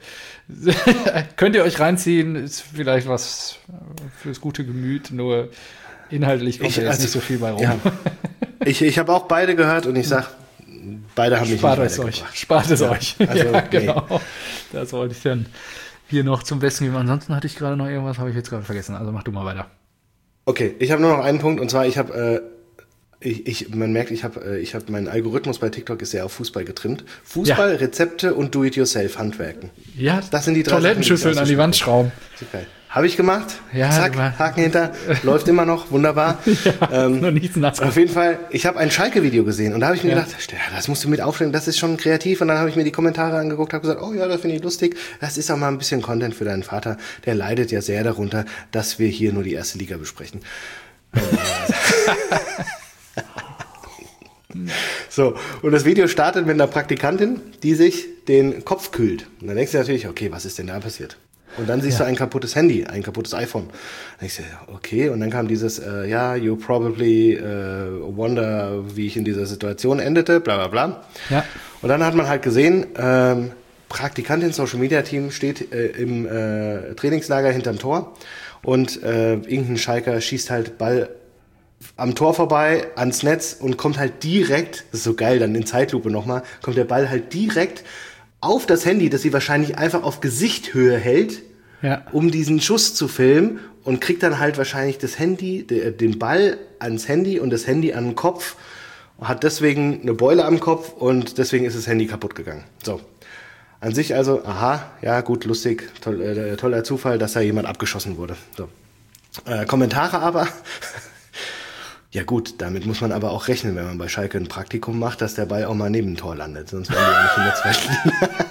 könnt ihr euch reinziehen, ist vielleicht was fürs gute Gemüt, nur inhaltlich kommt Ich- da jetzt also- nicht so viel bei rum. Ja. Ich, ich habe auch beide gehört und ich sag, beide haben mich Spart nicht es euch. weitergebracht. Spart es Ja, euch. also, ja, nee. genau. Das wollte ich dann hier noch zum Besten geben. Ansonsten hatte ich gerade noch irgendwas, habe ich jetzt gerade vergessen. Also mach du mal weiter. Okay, ich habe nur noch einen Punkt und zwar, ich habe, äh, ich, ich, man merkt, ich habe, äh, ich habe, mein Algorithmus bei TikTok ist sehr auf Fußball getrimmt. Fußball, Ja. Rezepte und Do-it-yourself-Handwerken. Ja, Das sind die drei Toilettenschüsseln Sachen, an die die Wand ich schrauben. Super. Habe ich gemacht. Ja, Zack, aber- Haken hinter. Läuft immer noch. Wunderbar. ähm, Noch nichts nass. Auf jeden Fall, ich habe ein Schalke-Video gesehen und da habe ich mir Ja. gedacht, ja, das musst du mit aufstellen, das ist schon kreativ. Und dann habe ich mir die Kommentare angeguckt, habe gesagt, oh ja, das finde ich lustig. Das ist auch mal ein bisschen Content für deinen Vater. Der leidet ja sehr darunter, dass wir hier nur die erste Liga besprechen. So, und das Video startet mit einer Praktikantin, die sich den Kopf kühlt. Und dann denkst du natürlich, okay, was ist denn da passiert? Und dann siehst ja. du ein kaputtes Handy, ein kaputtes iPhone. Dann denkst du, okay, und dann kam dieses, äh, ja, you probably äh, wonder, wie ich in dieser Situation endete, bla bla bla. Ja. Und dann hat man halt gesehen, ähm, Praktikantin, Social Media Team steht äh, im äh, Trainingslager hinterm Tor und äh, irgendein Schalker schießt halt Ball am Tor vorbei, ans Netz und kommt halt direkt, das ist so geil, dann in Zeitlupe nochmal, kommt der Ball halt direkt auf das Handy, das sie wahrscheinlich einfach auf Gesichthöhe hält, ja. um diesen Schuss zu filmen und kriegt dann halt wahrscheinlich das Handy, den Ball ans Handy und das Handy an den Kopf, hat deswegen eine Beule am Kopf und deswegen ist das Handy kaputt gegangen. So. An sich also, aha, ja gut, lustig, toll, äh, toller Zufall, dass da jemand abgeschossen wurde. So. Äh, Kommentare aber, ja gut, damit muss man aber auch rechnen, wenn man bei Schalke ein Praktikum macht, dass der Ball auch mal neben dem Tor landet, sonst wären die auch nicht in der zweiten Liga.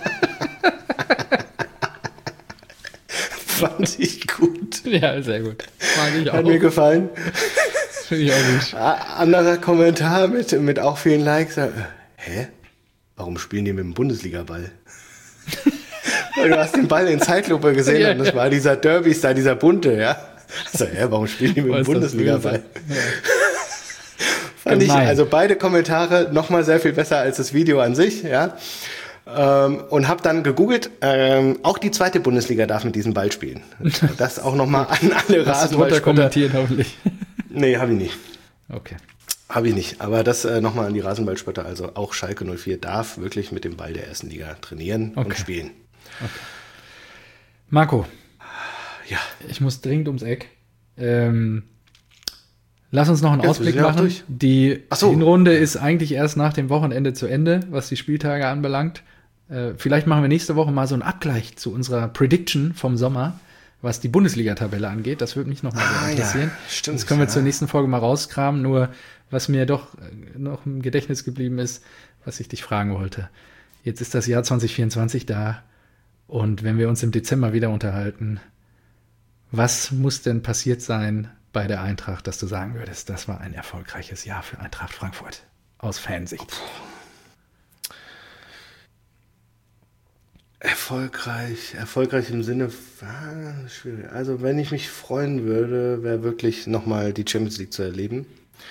Fand ich gut. Ja, sehr gut. Mag ich auch. Hat mir gefallen. Finde ich auch gut. Anderer Kommentar mit, mit auch vielen Likes. Hä? Warum spielen die mit dem Bundesliga-Ball? Du hast den Ball in Zeitlupe gesehen ja, und das ja. war dieser Derby-Star, dieser bunte, ja. Also, hä, warum spielen die mit dem Bundesliga-Ball? Ja. Fand ich, also beide Kommentare nochmal sehr viel besser als das Video an sich, ja. Ähm, und habe dann gegoogelt, ähm, auch die zweite Bundesliga darf mit diesem Ball spielen. Das auch nochmal an alle Rasenballspieler. Kommentieren hoffentlich. Nee, habe ich nicht. Okay. Habe ich nicht, aber das äh, nochmal an die Rasenballspötter, also auch Schalke null vier darf wirklich mit dem Ball der ersten Liga trainieren okay. und spielen. Okay. Marco. Ja. Ich muss dringend ums Eck. Ähm, lass uns noch einen Jetzt Ausblick machen. Die so. Hinrunde ist eigentlich erst nach dem Wochenende zu Ende, was die Spieltage anbelangt. Äh, vielleicht machen wir nächste Woche mal so einen Abgleich zu unserer Prediction vom Sommer, was die Bundesliga-Tabelle angeht. Das würde mich noch mal ah, interessieren. Ja, stimmt, das können wir ja. zur nächsten Folge mal rauskramen. Nur, was mir doch noch im Gedächtnis geblieben ist, was ich dich fragen wollte. Jetzt ist das Jahr zwanzig vierundzwanzig da. Und wenn wir uns im Dezember wieder unterhalten, was muss denn passiert sein bei der Eintracht, dass du sagen würdest, das war ein erfolgreiches Jahr für Eintracht Frankfurt aus Fansicht? Erfolgreich, erfolgreich im Sinne, ah, schwierig. Also wenn ich mich freuen würde, wäre wirklich nochmal die Champions League zu erleben.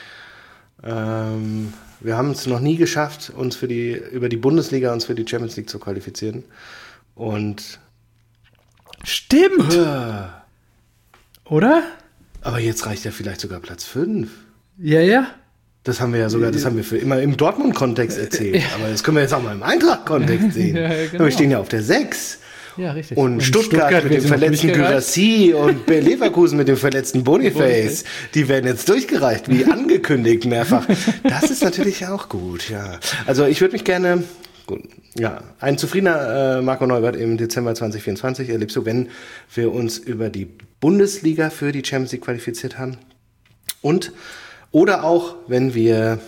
Ähm, wir haben es noch nie geschafft, uns für die über die Bundesliga uns für die Champions League zu qualifizieren. Und stimmt, äh, oder? Aber jetzt reicht ja vielleicht sogar Platz fünf. Ja, ja. Das haben wir ja sogar, das haben wir für immer im Dortmund-Kontext erzählt. Aber das können wir jetzt auch mal im Eintracht-Kontext sehen. Ja, genau. Aber wir stehen ja auf der sechs. Ja, richtig. Und, und Stuttgart, Stuttgart mit dem verletzten Gyrassi und Leverkusen mit dem verletzten Boniface, die werden jetzt durchgereicht, wie angekündigt mehrfach. Das ist natürlich auch gut, ja. Also ich würde mich gerne, gut, ja, ein zufriedener äh, Marco Neubert im Dezember zwanzig vierundzwanzig erlebst du, wenn wir uns über die Bundesliga für die Champions League qualifiziert haben. Und, oder auch, wenn wir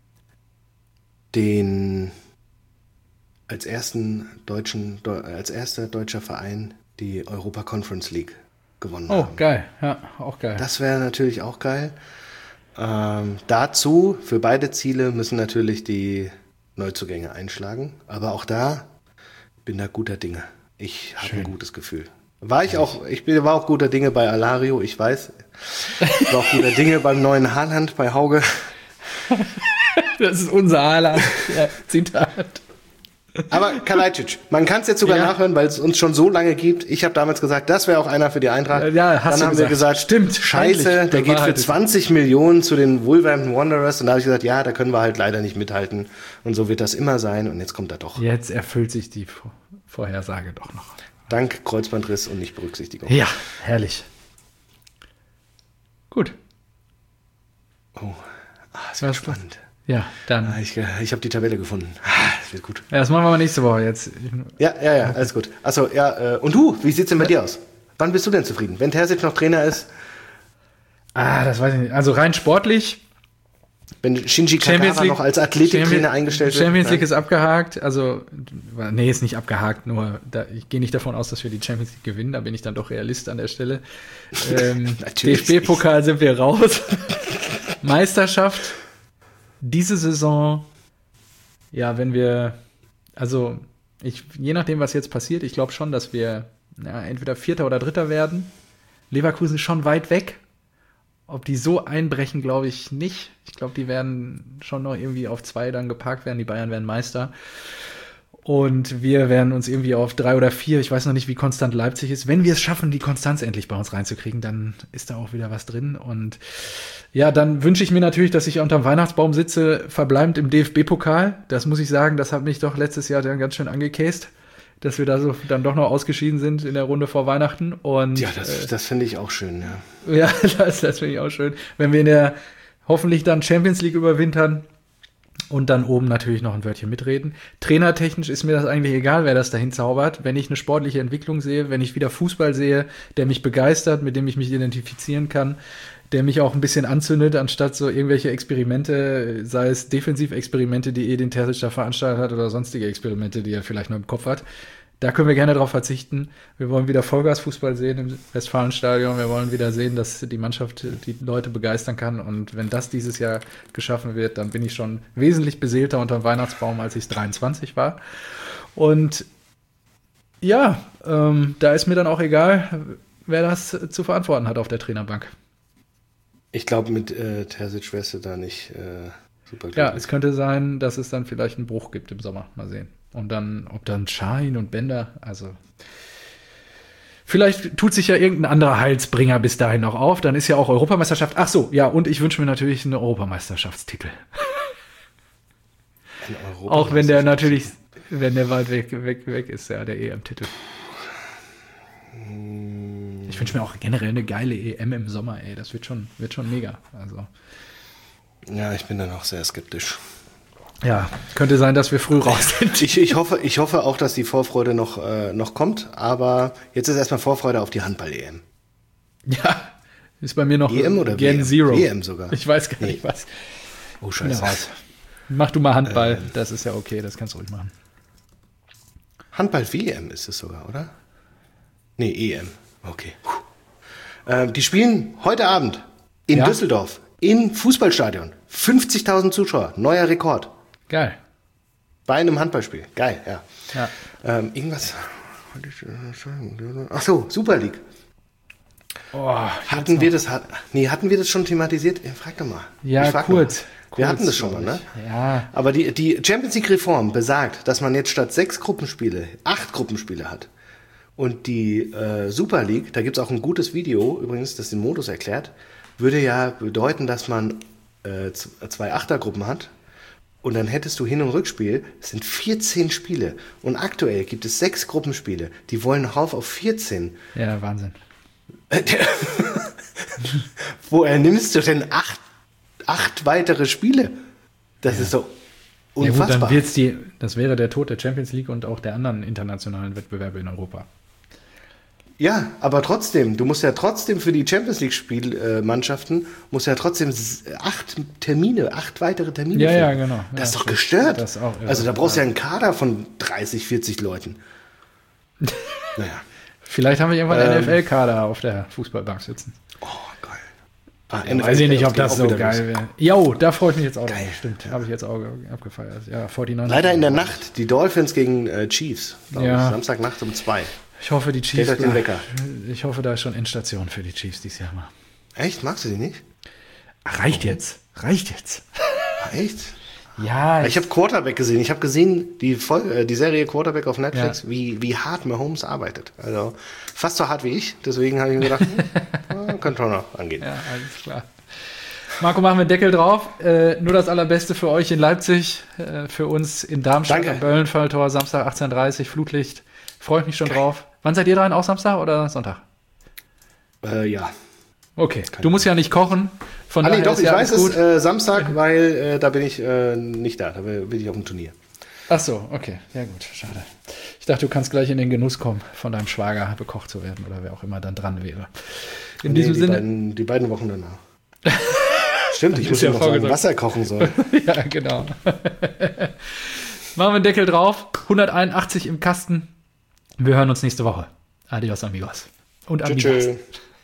den als ersten deutschen, als erster deutscher Verein die Europa Conference League gewonnen oh, haben. Oh, geil. Ja, auch geil. Das wäre natürlich auch geil. Ähm, dazu, für beide Ziele, müssen natürlich die Neuzugänge einschlagen. Aber auch da bin da guter Dinge. Ich habe ein gutes Gefühl. War ich auch, ich bin, war auch guter Dinge bei Alario, ich weiß. Ich war auch guter Dinge beim neuen Haaland, bei Hauge. Das ist unser Haaland. Ja, Zitat. Aber Kalajdzic, man kann es jetzt sogar ja. nachhören, weil es uns schon so lange gibt. Ich habe damals gesagt, das wäre auch einer für die Eintracht. Ja, hast Dann du haben gesagt. wir gesagt, stimmt, scheiße, der geht für zwanzig Millionen zu den Wolverhampton Wanderers. Und da habe ich gesagt, ja, da können wir halt leider nicht mithalten. Und so wird das immer sein. Und jetzt kommt er doch. Jetzt erfüllt sich die Vorhersage doch noch. Dank Kreuzbandriss und Nichtberücksichtigung. Ja, herrlich. Gut. Oh, ah, das wird spannend. Ja, dann. Ah, ich ich habe die Tabelle gefunden. Ah, das wird gut. Ja, das machen wir mal nächste Woche jetzt. Ja, ja, ja, alles gut. Achso, ja, äh, und du, wie sieht's denn bei dir aus? Wann bist du denn zufrieden? Wenn Terzic noch Trainer ist? Ah, das weiß ich nicht. Also rein sportlich. Wenn Shinji Kagawa noch als Athletiktrainer eingestellt wird. Champions League ist abgehakt. Also, nee, ist nicht abgehakt, nur da, ich gehe nicht davon aus, dass wir die Champions League gewinnen. Da bin ich dann doch Realist an der Stelle. Ähm, D F B-Pokal sind wir raus. Meisterschaft. diese Saison, ja, wenn wir, also ich, je nachdem, was jetzt passiert, ich glaube schon, dass wir ja, entweder Vierter oder Dritter werden. Leverkusen ist schon weit weg. Ob die so einbrechen, glaube ich nicht. Ich glaube, die werden schon noch irgendwie auf zwei dann geparkt werden. Die Bayern werden Meister. Und wir werden uns irgendwie auf drei oder vier, ich weiß noch nicht, wie konstant Leipzig ist. Wenn wir es schaffen, die Konstanz endlich bei uns reinzukriegen, dann ist da auch wieder was drin. Und ja, dann wünsche ich mir natürlich, dass ich unterm Weihnachtsbaum sitze, verbleibend im D F B-Pokal. Das muss ich sagen, das hat mich doch letztes Jahr dann ganz schön angekäst, dass wir da so dann doch noch ausgeschieden sind in der Runde vor Weihnachten. Und ja, das, äh, das finde ich auch schön, ja. Ja, das, das finde ich auch schön. Wenn wir in der hoffentlich dann Champions League überwintern und dann oben natürlich noch ein Wörtchen mitreden. Trainertechnisch ist mir das eigentlich egal, wer das dahin zaubert. Wenn ich eine sportliche Entwicklung sehe, wenn ich wieder Fußball sehe, der mich begeistert, mit dem ich mich identifizieren kann, der mich auch ein bisschen anzündet, anstatt so irgendwelche Experimente, sei es Defensivexperimente, die Edin Terzic da veranstaltet hat oder sonstige Experimente, die er vielleicht nur im Kopf hat. Da können wir gerne drauf verzichten. Wir wollen wieder Vollgasfußball sehen im Westfalenstadion. Wir wollen wieder sehen, dass die Mannschaft die Leute begeistern kann. Und wenn das dieses Jahr geschaffen wird, dann bin ich schon wesentlich beseelter unter dem Weihnachtsbaum, als ich dreiundzwanzig war. Und ja, ähm, da ist mir dann auch egal, wer das zu verantworten hat auf der Trainerbank. Ich glaube, mit äh, Terzic wärst du da nicht äh, super glücklich. Ja, es könnte sein, dass es dann vielleicht einen Bruch gibt im Sommer. Mal sehen. Und dann, ob dann Schein und Bender, also vielleicht tut sich ja irgendein anderer Heilsbringer bis dahin noch auf. Dann ist ja auch Europameisterschaft. Ach so, ja, und ich wünsche mir natürlich einen Europameisterschaftstitel. Ein Europameisterschaftstitel. Auch wenn der natürlich, wenn der weit weg, weg, weg ist, ja, der E M-Titel. Ich wünsche mir auch generell eine geile E M im Sommer, ey. Das wird schon, wird schon mega. Also. Ja, ich bin dann auch sehr skeptisch. Ja, könnte sein, dass wir früh raus sind. Ich, ich, hoffe, ich hoffe auch, dass die Vorfreude noch, äh, noch kommt, aber jetzt ist erstmal Vorfreude auf die Handball-E M. Ja, ist bei mir noch E M oder Gen W M? Zero. W M sogar. Ich weiß gar Nee. nicht was. Oh, scheiße. Raus. Mach du mal Handball, Ähm. das ist ja okay, das kannst du ruhig machen. Handball-W M ist es sogar, oder? Nee, E M. Okay. Ähm, die spielen heute Abend in Ja. Düsseldorf im Fußballstadion. fünfzigtausend Zuschauer, neuer Rekord. Geil. Bei einem Handballspiel. Geil, ja. Ja. Ähm, irgendwas. wollte ich, äh, sagen? Ach so, Super League. Oh, Hatten wir das, hat, nee, hatten wir das schon thematisiert? Ja, frag doch mal. Ja, Ich frag kurz. Mal. Wir kurz, hatten das schon mal, ne? Ja. Aber die, die Champions League Reform besagt, dass man jetzt statt sechs Gruppenspiele acht Gruppenspiele hat. Und die äh, Super League, da gibt es auch ein gutes Video, übrigens, das den Modus erklärt, würde ja bedeuten, dass man äh, zwei Achtergruppen hat. Und dann hättest du Hin- und Rückspiel, das sind vierzehn Spiele. Und aktuell gibt es sechs Gruppenspiele. Die wollen rauf auf vierzehn. Ja, Wahnsinn. Woher nimmst du denn acht, acht weitere Spiele? Das Ja. ist so Ja gut, unfassbar. dann wird's die, das wäre der Tod der Champions League und auch der anderen internationalen Wettbewerbe in Europa. Ja, aber trotzdem, du musst ja trotzdem für die Champions League Spielmannschaften, musst ja trotzdem s- acht Termine, acht weitere Termine Ja, ja, finden. genau. Das Ja, ist doch das- gestört. das auch irre. Also da brauchst du ja einen Kader von dreißig, vierzig Leuten. Naja. Vielleicht haben wir irgendwann Ähm. einen N F L-Kader auf der Fußballbank sitzen. Oh, geil. Ah, Ja, weiß ich nicht, ob das so geil wäre. Jo, da freue ich mich jetzt auch Geil. drauf. Stimmt, habe ich jetzt auch abgefeiert. Ja, neunundvierzig. Leider in der Nacht, die Dolphins gegen äh, Chiefs, glaube Ja. ich. Samstagnacht um zwei. Ich hoffe, die Chiefs. Stellt euch den Wecker. Ich hoffe, da ist schon Endstation für die Chiefs dieses Jahr mal. Echt? Magst du die nicht? Ach, reicht jetzt. Reicht jetzt. Ah, echt? Ja, Ich habe Quarterback gesehen. Ich habe gesehen, die, Vol äh, die Serie Quarterback auf Netflix, Ja. wie, wie hart Mahomes arbeitet. Also fast so hart wie ich. Deswegen habe ich mir gedacht, hm, ah, könnte schon noch angehen. Ja, alles klar. Marco, machen wir einen Deckel drauf. Äh, nur das Allerbeste für euch in Leipzig, äh, für uns in Darmstadt Danke. am Böllenfalltor, Samstag achtzehn Uhr dreißig, Flutlicht. Freue ich mich schon drauf. Wann seid ihr dran? Auch Samstag oder Sonntag? Äh, ja. Okay, du musst ja nicht kochen. Von Ah, nee, daher doch, ist ich ja weiß alles es, gut. äh, Samstag, weil äh, da bin ich äh, nicht da. Da bin ich auf dem Turnier. Ach so, okay. Ja gut, schade. Ich dachte, du kannst gleich in den Genuss kommen, von deinem Schwager bekocht zu werden oder wer auch immer dann dran wäre. In Nee, diesem die Sinne. Beiden, die beiden Wochen danach. Stimmt, ich Ist muss ja ja noch sagen, vorgesagt. was er kochen soll. Ja, genau. Machen wir einen Deckel drauf. hunderteinundachtzig im Kasten. Wir hören uns nächste Woche. Adios, amigos. Und Tschüss. amigas. tschüss.